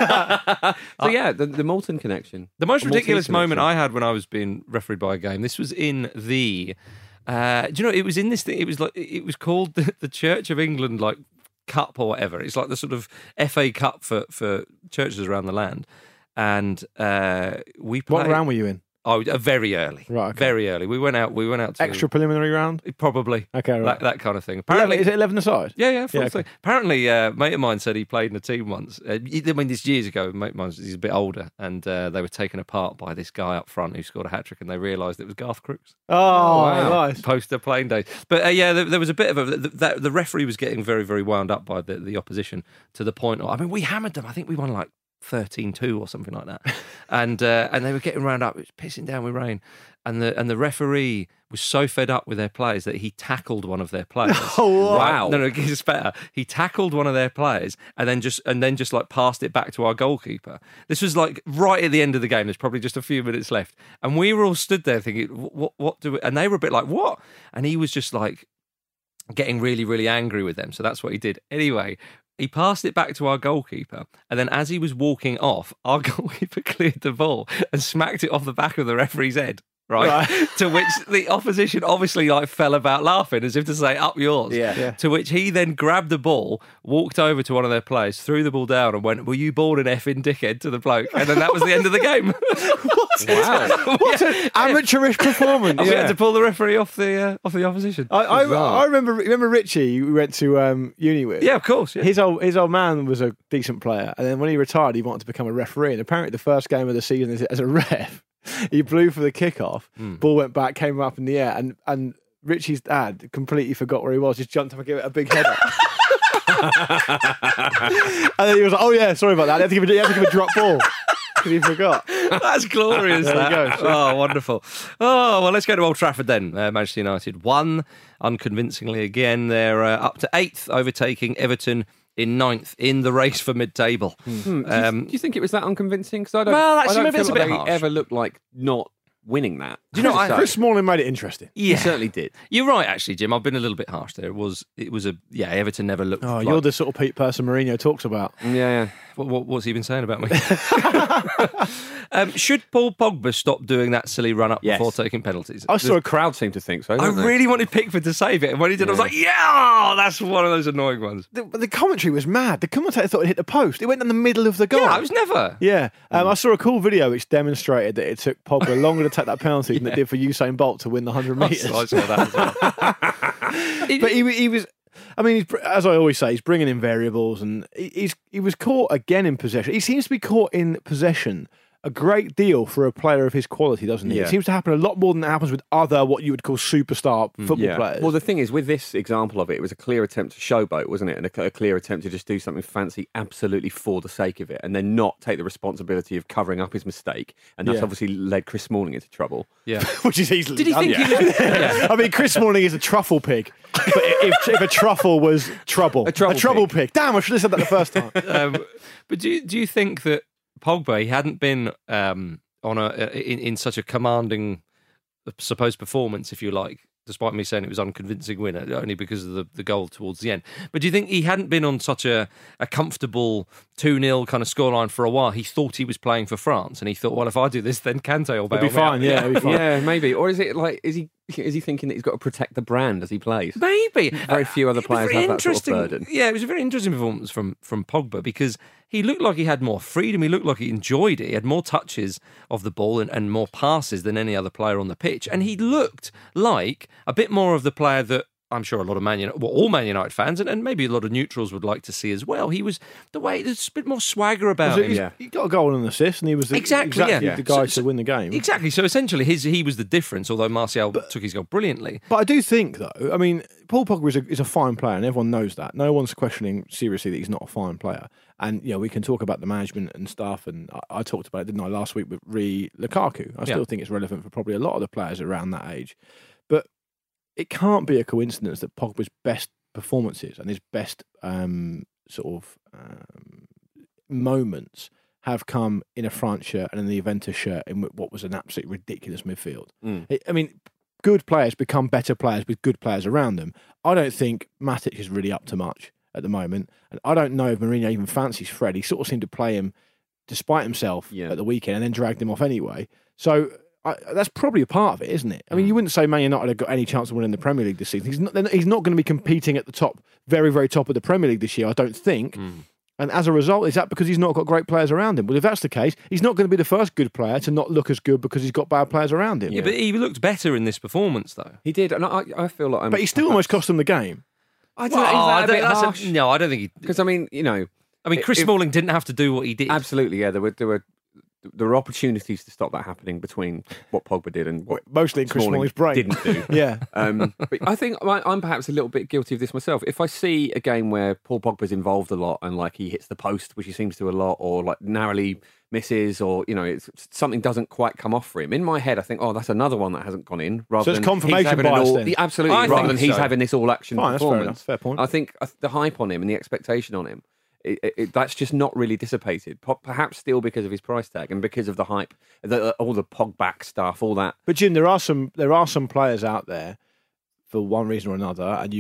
So the Malton connection. The most ridiculous moment I had when I was being refereed by a game, this was in the... do you know, it was in this thing, it was called the Church of England, like, Cup or whatever. It's like the sort of FA Cup for churches around the land. And we played... What round were you in? Oh, very early. Right, okay. Very early. We went out to... Extra preliminary round? Probably. Okay, right. That kind of thing. Apparently, is it 11 aside? Yeah, full thing. Apparently, a mate of mine said he played in a team once. I mean, this years ago, a mate of mine, he's a bit older, and they were taken apart by this guy up front who scored a hat-trick, and they realised it was Garth Crooks. Oh, wow. Nice. Poster playing days. But there was a bit of the referee was getting very, very wound up by the opposition to the point of, I mean, we hammered them. I think we won like 13-2 or something like that, and they were getting round up. It was pissing down with rain, and the referee was so fed up with their players that he tackled one of their players. Oh, wow! Right? No, it gets better. He tackled one of their players and then just like passed it back to our goalkeeper. This was like right at the end of the game. There's probably just a few minutes left, and we were all stood there thinking, "What do we?" And they were a bit like, "What?" And he was just like getting really, really angry with them. So that's what he did. Anyway. He passed it back to our goalkeeper, and then as he was walking off, our goalkeeper cleared the ball and smacked it off the back of the referee's head. Right. To which the opposition obviously like fell about laughing as if to say, "Up yours." Yeah. To which he then grabbed the ball, walked over to one of their players, threw the ball down and went, "Were you born an effing dickhead?" to the bloke. And then that was the end of the game. What an amateurish performance. We had to pull the referee off the opposition. I remember Richie we went to uni with. Yeah, of course. Yeah. His old man was a decent player, and then when he retired he wanted to become a referee, and apparently the first game of the season as a ref he blew for the kickoff, ball went back, came up in the air, and Richie's dad completely forgot where he was, just jumped up and gave it a big header. And then he was like, "Oh yeah, sorry about that. I had to give a drop ball." Because he forgot. That's glorious. There you go. Oh, wonderful. Oh, well, let's go to Old Trafford then. Manchester United won, unconvincingly again. They're up to 8th, overtaking Everton in 9th in the race for mid-table. Do you think it was that unconvincing? Because I don't, well, actually, I don't maybe feel it's a like bit they harsh. ever looked like not winning that. Do you know, Chris Smalling made it interesting. He certainly did. You're right, actually, Jim. I've been a little bit harsh there. Everton never looked. Oh, you're the sort of Pete person Mourinho talks about. Yeah. What's he been saying about me? Should Paul Pogba stop doing that silly run up before taking penalties? I saw a crowd seem to think so. I really wanted Pickford to save it, and when he did, I was like, "Yeah, that's one of those annoying ones." The commentary was mad. The commentator thought it hit the post. It went in the middle of the goal. Yeah, it was never. Yeah, I saw a cool video which demonstrated that it took Pogba longer to take that penalty than it did for Usain Bolt to win the 100 metres. I saw that as well. But he was. I mean, as I always say, he's bringing in variables, and he was caught again in possession. He seems to be caught in possession a great deal for a player of his quality, doesn't he? Yeah. It seems to happen a lot more than it happens with other what you would call superstar football players. Well, the thing is, with this example of it, it was a clear attempt to showboat, wasn't it? And a clear attempt to just do something fancy absolutely for the sake of it, and then not take the responsibility of covering up his mistake. And that's obviously led Chris Smalling into trouble. Yeah. Which is easily Did he done. think he was... I mean, Chris Smalling is a truffle pig. But if a truffle was trouble. A trouble pig. Damn, I should have said that the first time. But do you think that Pogba, he hadn't been in such a commanding supposed performance, if you like, despite me saying it was unconvincing win, only because of the goal towards the end. But do you think he hadn't been on such a comfortable 2-0 kind of scoreline for a while? He thought he was playing for France, and he thought, well, if I do this, then Kante will bail It'll be fine, me out. it'll be fine. Yeah, maybe. Or is it like, is he thinking that he's got to protect the brand as he plays? Maybe. Very few other players have that sort of burden. Yeah, it was a very interesting performance from Pogba, because he looked like he had more freedom. He looked like he enjoyed it. He had more touches of the ball and more passes than any other player on the pitch. And he looked like a bit more of the player that I'm sure a lot of all Man United fans and maybe a lot of neutrals would like to see as well. He was there's a bit more swagger about him. He got a goal and an assist, and he was exactly the guy to win the game. Exactly. So essentially, he was the difference. Although Martial took his goal brilliantly. But I do think, though, I mean, Paul Pogba is a fine player, and everyone knows that. No one's questioning seriously that he's not a fine player. And we can talk about the management and stuff. And I talked about it, didn't I, last week with Lukaku? I still think it's relevant for probably a lot of the players around that age. But it can't be a coincidence that Pogba's best performances and his best moments have come in a France shirt and in the Juventus shirt in what was an absolutely ridiculous midfield. I mean, good players become better players with good players around them. I don't think Matic is really up to much at the moment. And I don't know if Mourinho even fancies Fred. He sort of seemed to play him despite himself at the weekend and then dragged him off anyway. So that's probably a part of it, isn't it? I mean, you wouldn't say Man United have got any chance of winning the Premier League this season. He's not going to be competing at the top, very, very top of the Premier League this year, I don't think. And as a result, is that because he's not got great players around him? Well, if that's the case, he's not going to be the first good player to not look as good because he's got bad players around him. Yeah, but he looked better in this performance, though. He did, and I feel like But he still almost cost them the game. I don't know. No, I don't think he... Because, I mean, Chris Smalling didn't have to do what he did. Absolutely, yeah. There were opportunities to stop that happening between what Pogba did and what mostly in Chris Smalling's brain didn't do. Yeah. But I think I'm perhaps a little bit guilty of this myself. If I see a game where Paul Pogba's involved a lot and like he hits the post, which he seems to a lot, or like narrowly misses, or something doesn't quite come off for him, in my head I think, that's another one that hasn't gone in. Rather so it's than confirmation bias then. Absolutely, rather than he's having this all action performance. Fair point. I think the hype on him and the expectation on him, that's just not really dissipated. Perhaps still because of his price tag and because of the hype, all the Pogback stuff, all that. But Jim, there are some players out there for one reason or another, and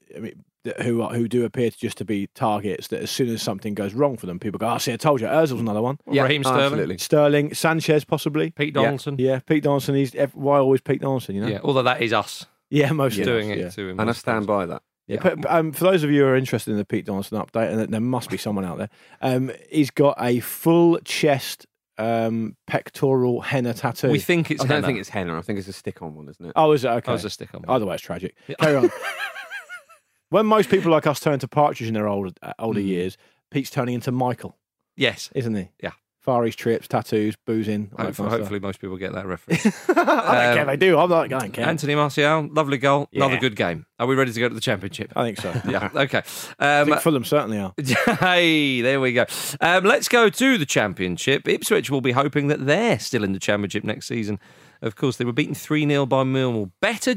who do appear to be targets that as soon as something goes wrong for them, people go, see, I told you, Ozil's another one. Yeah, Raheem Sterling. Absolutely. Sterling, Sanchez possibly. Pete Donaldson. Yeah, Pete Donaldson. Why always Pete Donaldson, Yeah, although that is us. Yeah, mostly. Doing it to him. And I stand by that. Yeah. For those of you who are interested in the Pete Donaldson update, and there must be someone out there, he's got a full chest pectoral henna tattoo. We think it's henna. I don't think it's henna. I think it's a stick-on one, isn't it? Oh, is it? Okay. Oh, it's a stick-on one. Either way, it's tragic. Yeah. Carry on. When most people like us turn to Partridge in their older years, Pete's turning into Michael. Yes. Isn't he? Yeah. Far East trips, tattoos, boozing. Hopefully most people get that reference. I don't care if they do. I don't care. Anthony Martial, lovely goal, another good game. Are we ready to go to the Championship? I think so. Yeah, okay. I think Fulham certainly are. Hey, there we go. Let's go to the Championship. Ipswich will be hoping that they're still in the Championship next season. Of course, they were beaten 3-0 by Millwall.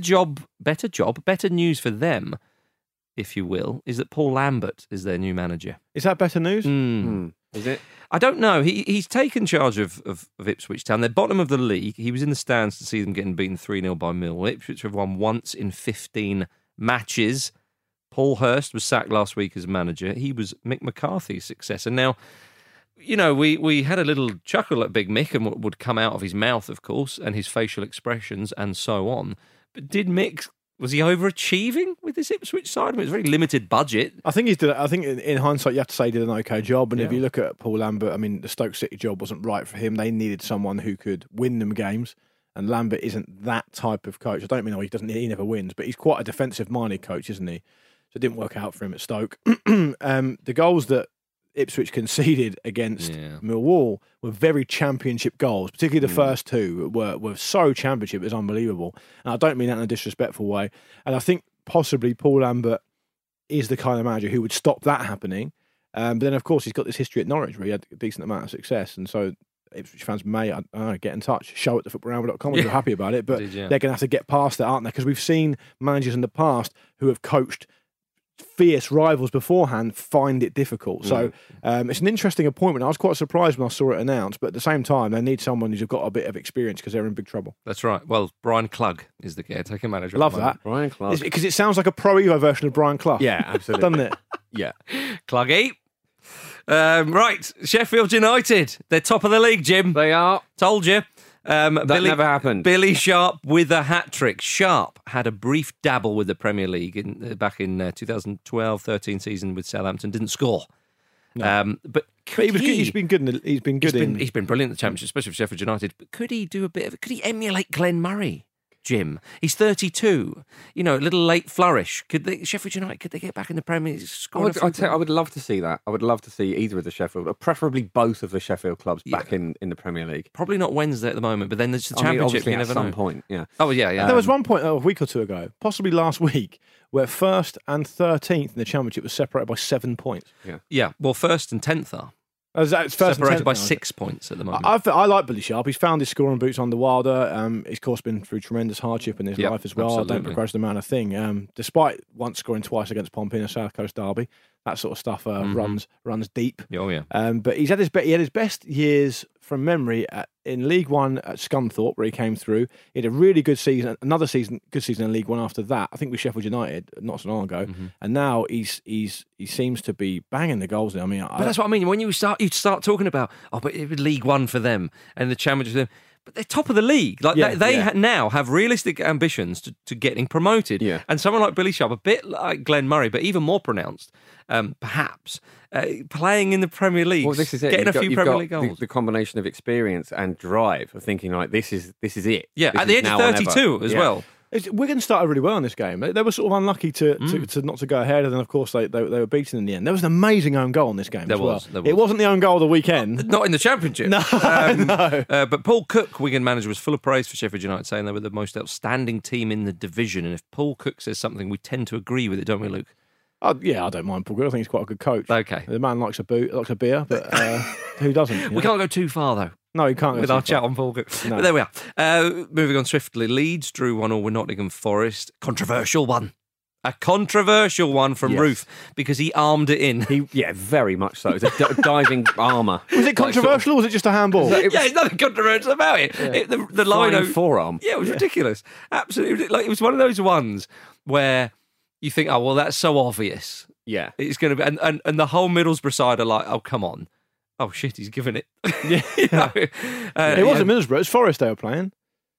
Better news for them, if you will, is that Paul Lambert is their new manager. Is that better news? Is it? I don't know. He's taken charge of Ipswich Town. They're bottom of the league. He was in the stands to see them getting beaten 3-0 by Millwall. Ipswich have won once in 15 matches. Paul Hurst was sacked last week as manager. He was Mick McCarthy's successor. Now, you know, we had a little chuckle at Big Mick and what would come out of his mouth, of course, and his facial expressions and so on. But did Mick... Was he overachieving with this Ipswich side? I mean, it was a very limited budget. I think in hindsight, you have to say he did an okay job. And if you look at Paul Lambert, I mean, the Stoke City job wasn't right for him. They needed someone who could win them games. And Lambert isn't that type of coach. I don't mean he never wins, but he's quite a defensive-minded coach, isn't he? So it didn't work out for him at Stoke. The goals that Ipswich conceded against Millwall were very championship goals, particularly the first two were so championship, it was unbelievable. And I don't mean that in a disrespectful way. And I think possibly Paul Lambert is the kind of manager who would stop that happening. But then, of course, he's got this history at Norwich where he had a decent amount of success. And so Ipswich fans may get in touch, show at thefootballramble.com if you're happy about it. But they're going to have to get past that, aren't they? Because we've seen managers in the past who have coached fierce rivals beforehand find it difficult. So it's an interesting appointment. I was quite surprised when I saw it announced, but at the same time, they need someone who's got a bit of experience because they're in big trouble. That's right. Well, Brian Klug is the caretaker manager. Love that. Brian Klug. Because it sounds like a Pro Evo version of Brian Clough. Yeah, absolutely. Doesn't it? Yeah. Cluggy. Right, Sheffield United. They're top of the league, Jim. They are. Told you. That never happened. Billy Sharp with a hat-trick. Sharp had a brief dabble with the Premier League back in 2012-13 season with Southampton. Didn't score. No. But he's been good. He's been brilliant in the Championship, especially for Sheffield United. But could he could he emulate Glenn Murray? Jim, he's 32. You know, a little late flourish. Sheffield United, could they get back in the Premier League? I would love to see that. I would love to see either of the Sheffield, or preferably both of the Sheffield clubs back in the Premier League. Probably not Wednesday at the moment, but then there's the Championship. Obviously you never at some know. point, yeah. Oh, yeah. There was one point a week or two ago, possibly last week, where 1st and 13th in the Championship was separated by 7 points. Yeah. Well, 1st and 10th are. It's first separated by 6 points at the moment. I like Billy Sharp. He's found his scoring boots under Wilder. He's, of course, been through tremendous hardship in his life as well. Absolutely. I don't begrudge the man a thing. Despite once scoring twice against Pompey in a South Coast derby, that sort of stuff runs deep. Oh yeah. But he had his best years from memory in League One at Scunthorpe, where he came through. He had a really good season, good season in League One after that. I think with Sheffield United not so long ago, and now he seems to be banging the goals. I mean, but that's what I mean. When you start talking about but it was League One for them and the Championship for them. But they're top of the league. Like they now have realistic ambitions to getting promoted. Yeah. And someone like Billy Sharp, a bit like Glenn Murray, but even more pronounced, perhaps, playing in the Premier League, this is it. Getting a few Premier League goals. The combination of experience and drive of thinking like this is it. Yeah, this at the age of 32 as well. Wigan started really well in this game. They were sort of unlucky to not to go ahead, and then of course they were beaten in the end. There was an amazing own goal in this game. There was. It wasn't the own goal of the weekend. Not in the Championship. No. But Paul Cook, Wigan manager, was full of praise for Sheffield United, saying they were the most outstanding team in the division. And if Paul Cook says something, we tend to agree with it, don't we, Luke? Yeah, I don't mind Paul Cook. I think he's quite a good coach. Okay. The man likes a beer, but who doesn't? We can't go too far, though. No, you can't. With our chat on Paul Cook. No. But there we are. Moving on swiftly. Leeds drew 1-1 with Nottingham Forest. Controversial one. A controversial one from Ruth because he armed it in. Very much so. It's a diving armour. Was it controversial or was it just a handball? There's nothing controversial about it. Yeah. The line forearm. Yeah, it was ridiculous. Absolutely. Like, it was one of those ones where you think, oh, well, that's so obvious. Yeah. It's going to be. And the whole Middlesbrough side are like, oh, come on. Oh, shit, he's given it. It wasn't Middlesbrough, it was Forest they were playing.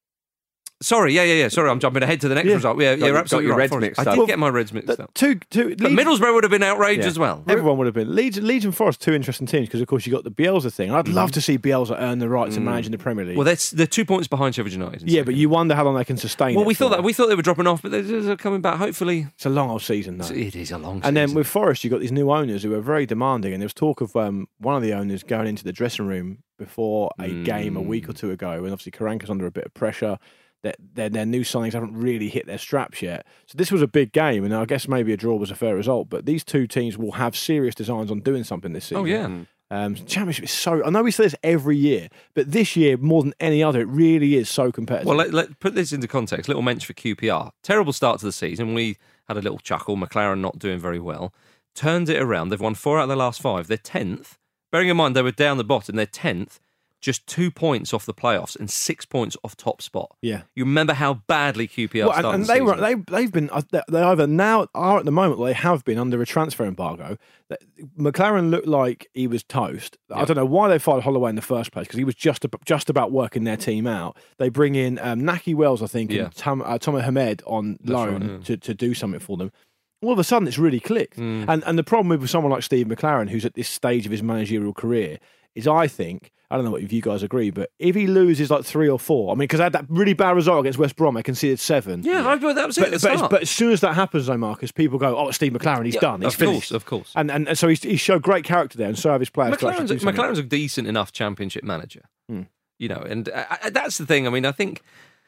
Sorry, yeah. Sorry, I'm jumping ahead to the next result. Yeah, you're absolutely right. I did get my Reds mixed up. But Middlesbrough would have been outraged as well. Everyone would have been. Leeds and Forest, two interesting teams because, of course, you got the Bielsa thing. I'd love to see Bielsa earn the right to manage in the Premier League. Well, they're 2 points behind Sheffield United. Yeah, but you wonder how long they can sustain. Well, we thought they were dropping off, but they're coming back. Hopefully, it's a long old season, though. It is a long season. And then with Forest, you got these new owners who are very demanding, and there was talk of one of the owners going into the dressing room before a game a week or two ago, and obviously Karanka's under a bit of pressure. Their new signings haven't really hit their straps yet. So this was a big game, and I guess maybe a draw was a fair result. But these two teams will have serious designs on doing something this season. Oh, yeah. Championship is so... I know we say this every year, but this year, more than any other, it really is so competitive. Well, let's put this into context. Little mention for QPR. Terrible start to the season. We had a little chuckle. McLaren not doing very well. Turned it around. They've won 4 out of the last 5. They're 10th, Bearing in mind they were down the bottom, they're 10th, just 2 points off the playoffs and 6 points off top spot. Yeah. You remember how badly QPR started and the season. they've been they either now are at the moment, or they have been under a transfer embargo. McLaren looked like he was toast. I don't know why they fired Holloway in the first place, because he was just about working their team out. They bring in Naki Wells, I think, and Tomer Hamed on loan to do something for them. All of a sudden, it's really clicked. And the problem with someone like Steve McLaren, who's at this stage of his managerial career, is I don't know if you guys agree, but if he loses like 3 or 4, I mean, because I had that really bad result against West Brom, I conceded 7. Yeah, that was it. But as soon as that happens, though, Marcus, people go, "Oh, it's Steve McLaren, he's done, he's finished." Of course. And so he showed great character there, and so have his players. McLaren's a decent enough Championship manager, you know, and that's the thing. I mean, I think,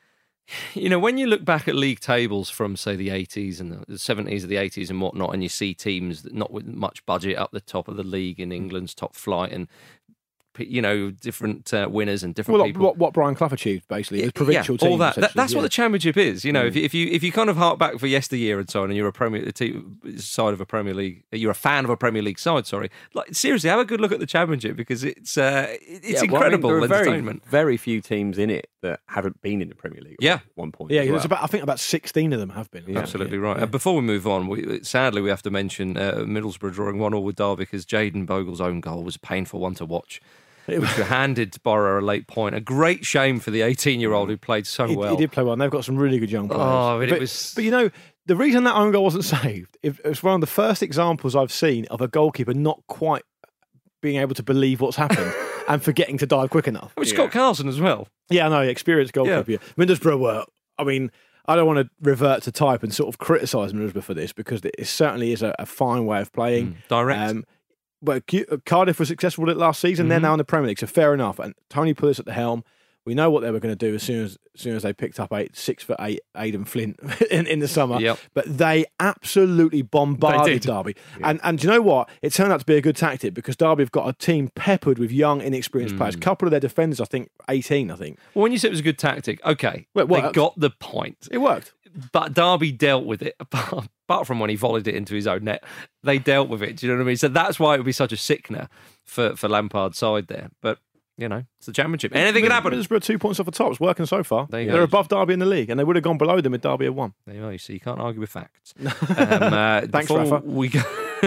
you know, when you look back at league tables from, say, the 80s and the 70s or the 80s and whatnot, and you see teams that not with much budget up the top of the league in England's top flight, and you know, different winners and different people. What Brian Clough achieved, basically, his provincial team. All that. That's what the Championship is. You know, if you kind of hark back for yesteryear and so on, and you're a side of a Premier League, you're a fan of a Premier League side. Sorry, like seriously, have a good look at the Championship, because it's incredible entertainment. Very few teams in it that haven't been in the Premier League. At one point. Yeah, there's I think about 16 of them have been. Yeah. Absolutely right. Before we move on, sadly we have to mention Middlesbrough drawing 1-1 with Derby, because Jayden Bogle's own goal was a painful one to watch. It was handed Borough a late point. A great shame for the 18-year-old who played so well. He did play well, and they've got some really good young players. Oh, but you know, the reason that own goal wasn't saved, it's one of the first examples I've seen of a goalkeeper not quite being able to believe what's happened and forgetting to dive quick enough. With Scott Carlson as well. Yeah, I know, experienced goalkeeper. Yeah. Middlesbrough were, I mean, I don't want to revert to type and sort of criticise Middlesbrough for this, because it certainly is a fine way of playing. Direct. But Cardiff was successful with it last season. They're now in the Premier League, so fair enough. And Tony Pulis at the helm. We know what they were going to do as soon as they picked up 6'8" Aidan Flint in the summer. Yep. But they absolutely bombarded Derby. Yeah. And do you know what? It turned out to be a good tactic, because Derby have got a team peppered with young, inexperienced players. A couple of their defenders, I think, 18, I think. Well, when you say it was a good tactic, okay, they got the point. It worked. But Derby dealt with it, apart from when he volleyed it into his own net. They dealt with it, do you know what I mean? So that's why it would be such a sickener for Lampard's side there. But, you know, it's the Championship. Anything can happen. Middlesbrough 2 points off the top. It's working so far. They're above Derby in the league, and they would have gone below them if Derby had won. There you are. So you can't argue with facts. Thanks, Rafa. We go,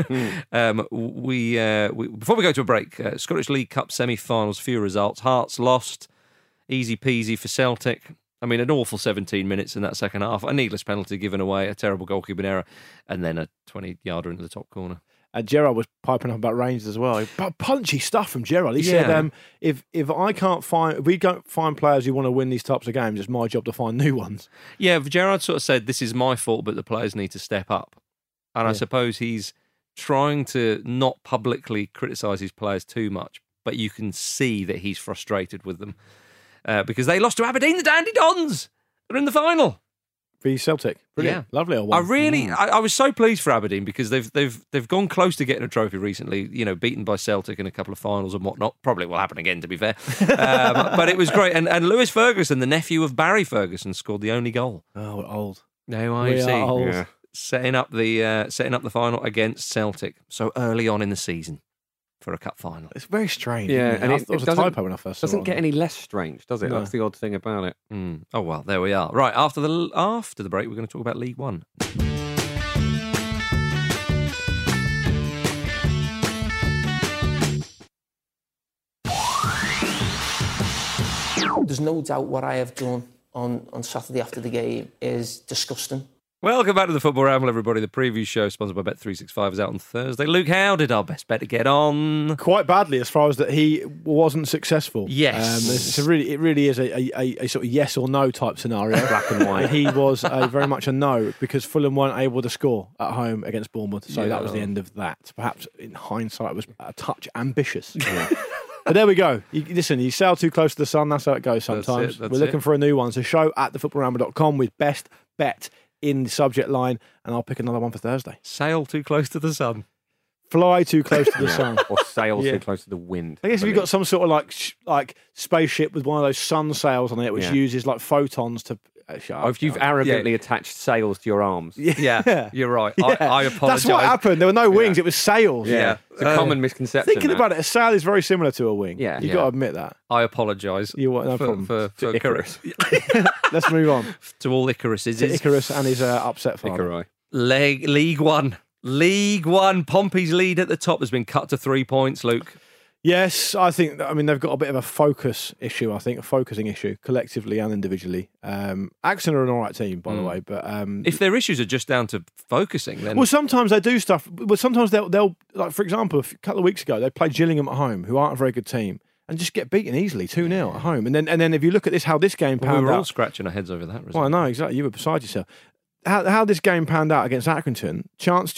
before we go to a break, Scottish League Cup semi-finals, few results. Hearts lost. Easy peasy for Celtic. I mean, an awful 17 minutes in that second half. A needless penalty given away, a terrible goalkeeping error, and then a 20-yarder into the top corner. Gerrard was piping up about Rangers as well. But punchy stuff from Gerrard. He said, if we can't find players who want to win these types of games, it's my job to find new ones. Yeah, Gerrard sort of said, this is my fault, but the players need to step up. And I suppose he's trying to not publicly criticise his players too much, but you can see that he's frustrated with them. Because they lost to Aberdeen, the Dandy Dons. They're in the final. V Celtic. Brilliant. Yeah. Lovely. I was so pleased for Aberdeen, because they've gone close to getting a trophy recently, you know, beaten by Celtic in a couple of finals and whatnot. Probably will happen again, to be fair. But it was great. And Lewis Ferguson, the nephew of Barry Ferguson, scored the only goal. Oh, we're old. There you see. Old. Yeah. Setting up the final against Celtic so early on in the season for a cup final. It's very strange. Yeah, and it was a typo when I first saw it. Doesn't get any less strange, does it? No. That's the odd thing about it. Oh well, there we are. Right, after the break, we're going to talk about League One. There's no doubt what I have done on Saturday after the game is disgusting. Welcome back to the Football Ramble, everybody. The preview show, sponsored by Bet365, is out on Thursday. Luke, how did our best bet to get on? Quite badly, as far as that he wasn't successful. Yes. It really is a sort of yes or no type scenario. Black and white. He was very much a no, because Fulham weren't able to score at home against Bournemouth. So that was the end of that. Perhaps in hindsight, it was a touch ambitious. Yeah. But there we go. You sail too close to the sun. That's how it goes sometimes. That's We're looking for a new one. So show at thefootballramble.com with best bet in the subject line, and I'll pick another one for Thursday. Sail too close to the sun. Fly too close to the sun. Or sail too close to the wind. I guess if you've got some sort of like spaceship with one of those sun sails on it, which uses like photons to shut If you've arrogantly attached sails to your arms. Yeah, you're right. I apologise. That's what happened. There were no wings. It was sails. Yeah. It's a common misconception. Thinking about it, a sail is very similar to a wing. Yeah. You've got to admit that. I apologise. No problem. For Icarus. Let's move on. To all Icaruses. To Icarus and his upset father. League One. Pompey's lead at the top has been cut to 3 points, Luke. Yes, I think. They've got a bit of a focus issue. I think a focusing issue, collectively and individually. Accent are an all right team, by the way, but if their issues are just down to focusing, then sometimes they do stuff. But sometimes they'll like, for example, a couple of weeks ago they played Gillingham at home, who aren't a very good team, and just get beaten easily 2-0 at home. And then if you look at how this game panned out, we were all scratching our heads over that result. Well, I know exactly. You were beside yourself. How this game panned out against Accrington, chance.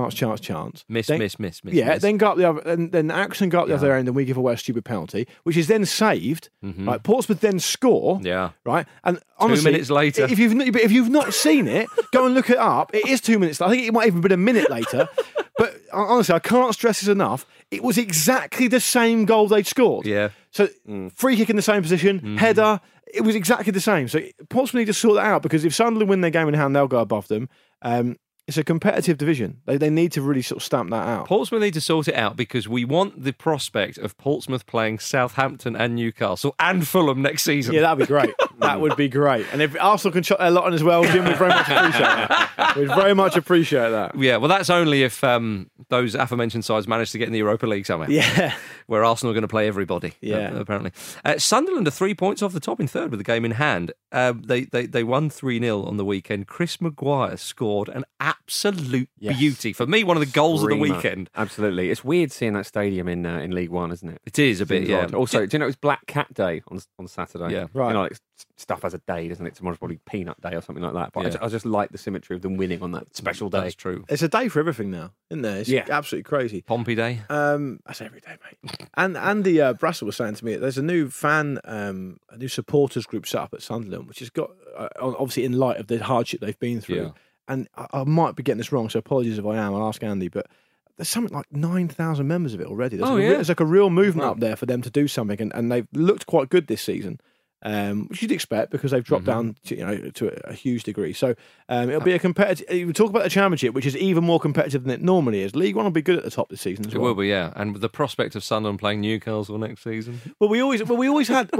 Miss. Yeah, then go up the other, and then Accrington go up the other end, and we give away a stupid penalty, which is then saved. Right, Portsmouth then score. Yeah, right, and honestly, 2 minutes later, if you've not seen it, go and look it up. It is 2 minutes. I think it might even been a minute later. But honestly, I can't stress this enough. It was exactly the same goal they'd scored. Yeah. So free kick in the same position, header. It was exactly the same. So Portsmouth need to sort that out, because if Sunderland win their game in hand, they'll go above them. It's a competitive division. They need to really sort of stamp that out. Portsmouth need to sort it out, because we want the prospect of Portsmouth playing Southampton and Newcastle and Fulham next season. Yeah, that'd be great. That would be great. And if Arsenal can shot their lot on as well, Jim, we'd very much appreciate that. We'd very much appreciate that. Yeah, well, that's only if those aforementioned sides manage to get in the Europa League somewhere. Yeah. Where Arsenal are going to play everybody. Yeah. Apparently. Sunderland are 3 points off the top in third with the game in hand. They won 3-0 on the weekend. Chris Maguire scored an absolute beauty. For me, one of the goals of the weekend. Absolutely. It's weird seeing that stadium in League One, isn't it? It is a bit, yeah. Odd. Also, do you know it was Black Cat Day on Saturday? Yeah. Right. You know, like, stuff has a day, doesn't it? Tomorrow's probably Peanut Day or something like that. But I just like the symmetry of them winning on that special day. That's true. It's a day for everything now, isn't there? It's absolutely crazy. Pompey Day. That's every day, mate. And Andy Brassel was saying to me, there's a new a new supporters group set up at Sunderland, which has got, obviously in light of the hardship they've been through. Yeah. And I might be getting this wrong, so apologies if I am. I'll ask Andy, but there's something like 9,000 members of it already. There's like a real movement up there for them to do something, and they've looked quite good this season. Which you'd expect, because they've dropped down to a huge degree. So it'll be a competitive. We talk about the Championship, which is even more competitive than it normally is. League One will be good at the top this season as well. It will be, yeah. And with the prospect of Sunderland playing Newcastle next season. Well, we always had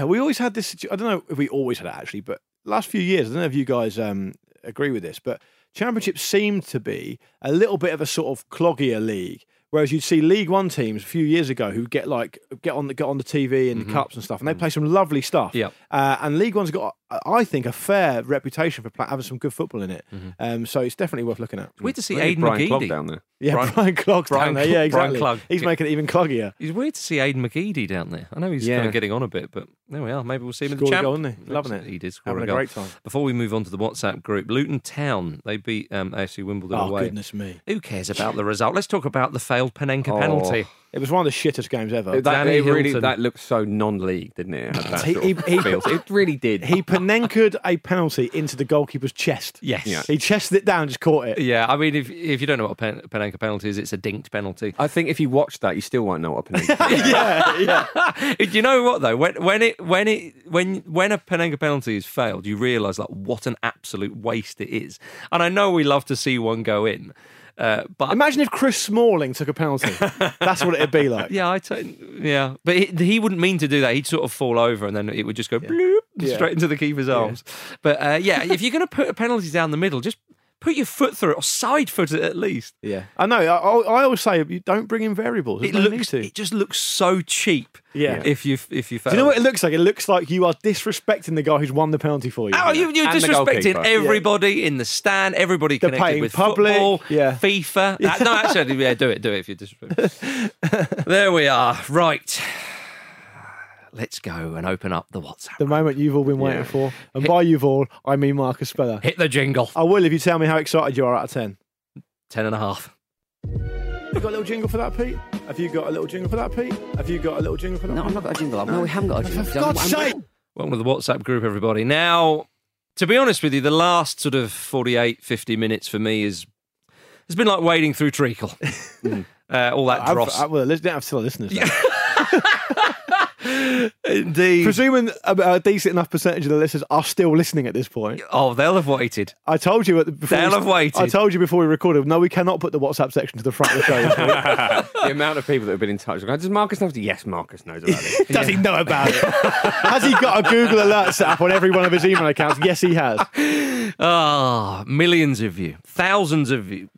this. I don't know if we always had it actually, but last few years, I don't know if you guys agree with this, but Championship seemed to be a little bit of a sort of cloggier league. Whereas you'd see League One teams a few years ago who get on the TV and the cups and stuff, and they play some lovely stuff. Yep. And League One's got, I think, a fair reputation for having some good football in it. So it's definitely worth looking at. It's weird to see Aidan Brian McGeady Clogg down there. Yeah, Brian Clogg's down there. Yeah, exactly. Brian Clogg. He's making it even cloggier. It's weird to see Aidan McGeady down there. I know he's kind of getting on a bit, but there we are. Maybe we'll see him in the Scored a Champ. goal, didn't he? Loving it. He did score Having a goal. great time. Before we move on to the WhatsApp group, Luton Town, they beat AFC Wimbledon away. Oh, goodness me. Who cares about the result? Let's talk about the failed Panenka penalty. It was one of the shittest games ever. That looked so non-league, didn't it? It really did. He Panenka'd a penalty into the goalkeeper's chest. Yes. Yeah. He chested it down, just caught it. Yeah, I mean, if you don't know what a Panenka penalty is, it's a dinked penalty. I think if you watch that, you still won't know what a Panenka is. Yeah. You know what though? When a Panenka penalty is failed, you realise like what an absolute waste it is. And I know we love to see one go in. But imagine if Chris Smalling took a penalty. That's what it'd be like. Yeah, but he wouldn't mean to do that. He'd sort of fall over, and then it would just go bloop straight into the keeper's arms. But if you're going to put a penalty down the middle, just put your foot through it or side foot it at least. Yeah, I know. I always say you don't bring in variables. It just looks so cheap. Yeah. If you fail. Do you know what it looks like? It looks like you are disrespecting the guy who's won the penalty for you. Oh, you're disrespecting everybody in the stand, everybody connected with public, football, FIFA. No, actually, do it if you're disrespecting. There we are. Right. Let's go and open up the WhatsApp. The moment you've all been waiting for. And by you've all, I mean Marcus Speller. Hit the jingle. I will if you tell me how excited you are out of 10. 10.5. You got a little jingle for that, Pete? Have you got a little jingle for that, Pete? Have you got a little jingle for that? No, I've not got a jingle. No, we haven't got a jingle. For God's sake! Welcome to the WhatsApp group, everybody. Now, to be honest with you, the last sort of 48, 50 minutes for me has been like wading through treacle. All that dross. Well, let's don't have to tell listeners that. Indeed. Presuming a decent enough percentage of the listeners are still listening at this point. Oh, they'll have waited. I told you before. They'll have waited. I told you before we recorded. No, we cannot put the WhatsApp section to the front of the show. The amount of people that have been in touch. Does Marcus know? Yes, Marcus knows about it. Does he know about it? Has he got a Google alert set up on every one of his email accounts? Yes, he has. Millions of you, thousands of you,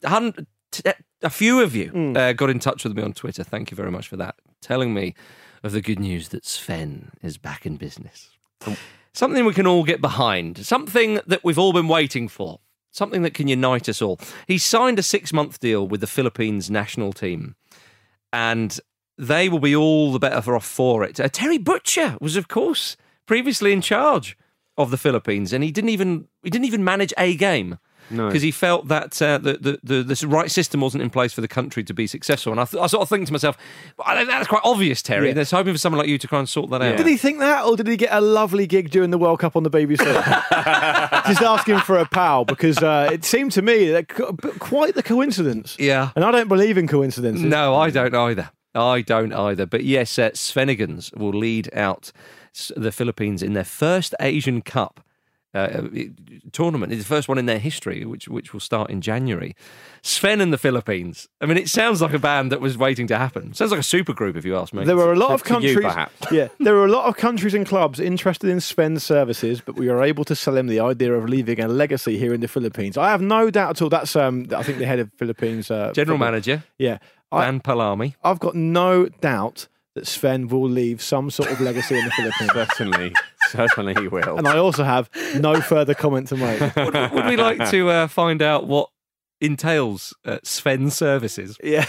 a few of you got in touch with me on Twitter. Thank you very much for that. Telling me of the good news that Sven is back in business. Something we can all get behind. Something that we've all been waiting for. Something that can unite us all. He's signed a 6-month deal with the Philippines national team. And they will be all the better off for it. Terry Butcher was, of course, previously in charge of the Philippines, and he didn't even manage a game. No. Because he felt that the right system wasn't in place for the country to be successful. And I sort of think to myself, that's quite obvious, Terry. Yeah. They're hoping for someone like you to try and sort that out. Did he think that, or did he get a lovely gig during the World Cup on the BBC? Just asking for a pal, because it seemed to me that quite the coincidence. Yeah. And I don't believe in coincidences. No, I don't either. But yes, Svenigans will lead out the Philippines in their first Asian Cup tournament. It's the first one in their history, which will start in January. Sven and the Philippines. I mean, it sounds like a band that was waiting to happen. Sounds like a super group, if you ask me. There were a lot of countries. You, perhaps. Yeah, there were a lot of countries and clubs interested in Sven's services, but we were able to sell him the idea of leaving a legacy here in the Philippines. I have no doubt at all. That's I think the head of Philippines general manager. Yeah, Dan Palami. I've got no doubt that Sven will leave some sort of legacy in the Philippines. Certainly he will. And I also have no further comment to make. Would we like to find out what entails Sven's services? Yeah.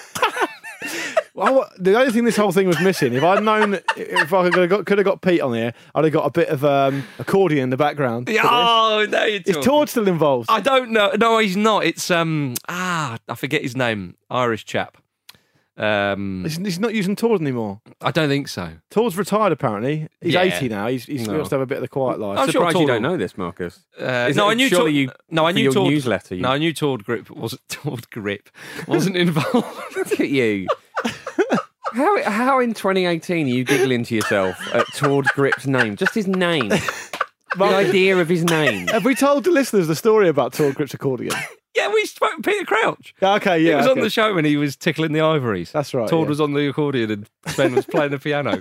Well, the only thing this whole thing was missing, if I'd known, if I could have got Pete on here, I'd have got a bit of accordion in the background. Yeah, oh, no, you're talking. Is Tord still involved? I don't know. No, he's not. It's I forget his name. Irish chap. He's not using Tord anymore. I don't think so. Tord's retired, apparently. He's 80 now. He's No. wants to have a bit of the quiet life. I'm surprised you don't know this, Marcus. I knew Tord. I knew Tord. Newsletter. No, I knew Tord Grip wasn't involved. Look at you. How in 2018 are you giggling to yourself at Tord Grip's name? Just his name. The idea of his name. Have we told the listeners the story about Tord Grip's accordion? Yeah, we spoke to Peter Crouch. Okay, yeah. He was on the show when he was tickling the ivories. That's right. Tord was on the accordion and Sven was playing the piano.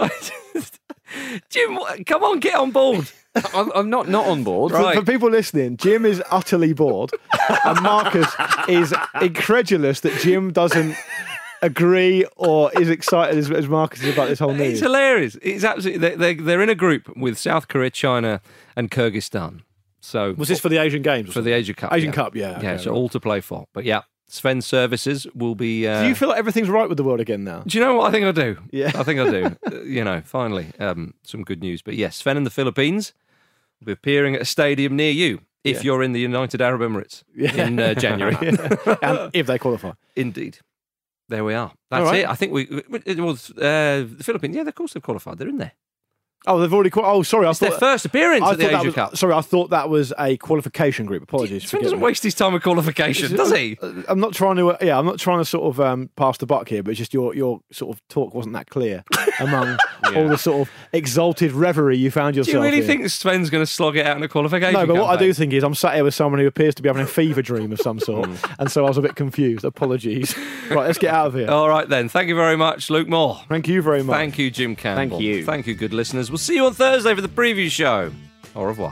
Jim, come on, get on board. I'm not on board. For people listening, Jim is utterly bored, and Marcus is incredulous that Jim doesn't agree or is excited as Marcus is about this whole news. It's hilarious. It's absolutely. They're in a group with South Korea, China, and Kyrgyzstan. So was this for the Asian Games? For the Asian Cup. Asian Cup, yeah. Yeah, okay, so all to play for. But yeah, Sven's services will be... do you feel like everything's right with the world again now? Do you know what? I think I do. Yeah. I think I do. Finally, some good news. But yes, Sven and the Philippines will be appearing at a stadium near you if you're in the United Arab Emirates in January. And if they qualify. Indeed. There we are. That's it. I think it was the Philippines. Yeah, of course they've qualified. They're in there. Oh, they've already qualified. Oh, sorry. It's their first appearance at the Asia Cup. Sorry, I thought that was a qualification group. Apologies. Sven doesn't waste his time with qualification, does he? I'm not trying to. I'm not trying to sort of pass the buck here, but it's just your sort of talk wasn't that clear among all the sort of exalted reverie you found yourself. Do you really in. think Sven's going to slog it out in a qualification? No, but campaign? what I do think is I'm sat here with someone who appears to be having a fever dream of some sort, and so I was a bit confused. Apologies. Right, let's get out of here. All right then. Thank you very much, Luke Moore. Thank you very much. Thank you, Jim Campbell. Thank you. Thank you, good listeners. We'll see you on Thursday for the preview show. Au revoir.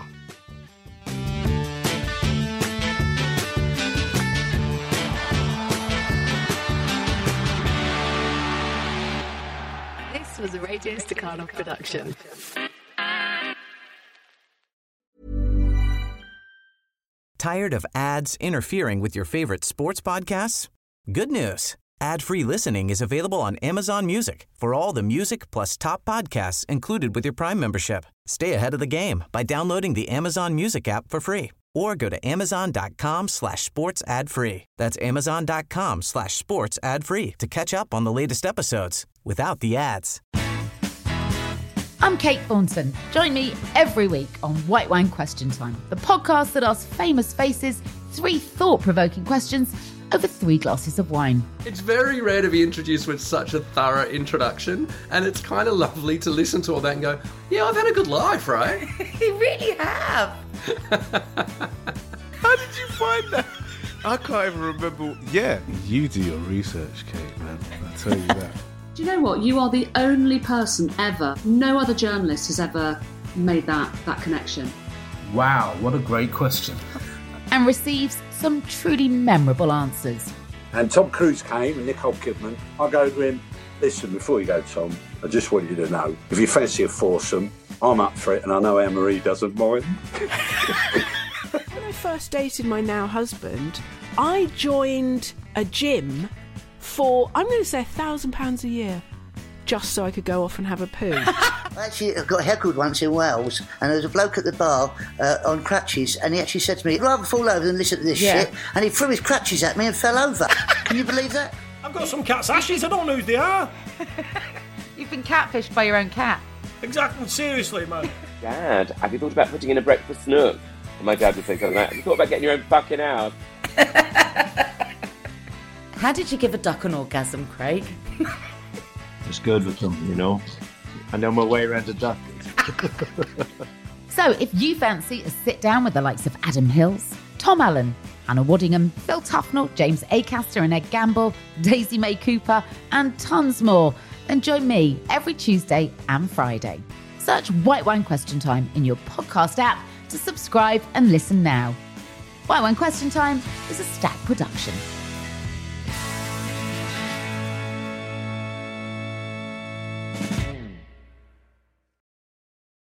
This was a Radio Staccato production. Tired of ads interfering with your favorite sports podcasts? Good news. Ad-free listening is available on Amazon Music for all the music plus top podcasts included with your Prime membership. Stay ahead of the game by downloading the Amazon Music app for free or go to amazon.com/sports ad free. That's amazon.com/sports ad free to catch up on the latest episodes without the ads. I'm Kate Thornton. Join me every week on White Wine Question Time, the podcast that asks famous faces 3 thought-provoking questions over 3 glasses of wine. It's very rare to be introduced with such a thorough introduction, and it's kind of lovely to listen to all that and go, yeah, I've had a good life, right? You really have. How did you find that? I can't even remember. Yeah, you do your research, Kate, man. I tell you that. Do you know what? You are the only person ever, no other journalist has ever made that connection. Wow, what a great question. And receives some truly memorable answers. And Tom Cruise came and Nicole Kidman. I go to him, listen, before you go, Tom, I just want you to know, if you fancy a foursome, I'm up for it, and I know Anne-Marie doesn't mind. When I first dated my now husband, I joined a gym for, I'm going to say £1,000 a year, just so I could go off and have a poo. Actually, I got heckled once in Wales, and there was a bloke at the bar on crutches, and he actually said to me, I'd rather fall over than listen to this shit, and he threw his crutches at me and fell over. Can you believe that? I've got some cat's ashes, I don't know who they are. You've been catfished by your own cat. Exactly, seriously, man. Dad, have you thought about putting in a breakfast nook? And my dad would say something like, have you thought about getting your own fucking house? How did you give a duck an orgasm, Craig? It's good with them, you know. I know my way around a duck. So if you fancy a sit down with the likes of Adam Hills, Tom Allen, Hannah Waddingham, Phil Tufnell, James Acaster and Ed Gamble, Daisy May Cooper and tons more, then join me every Tuesday and Friday. Search White Wine Question Time in your podcast app to subscribe and listen now. White Wine Question Time is a Stack production.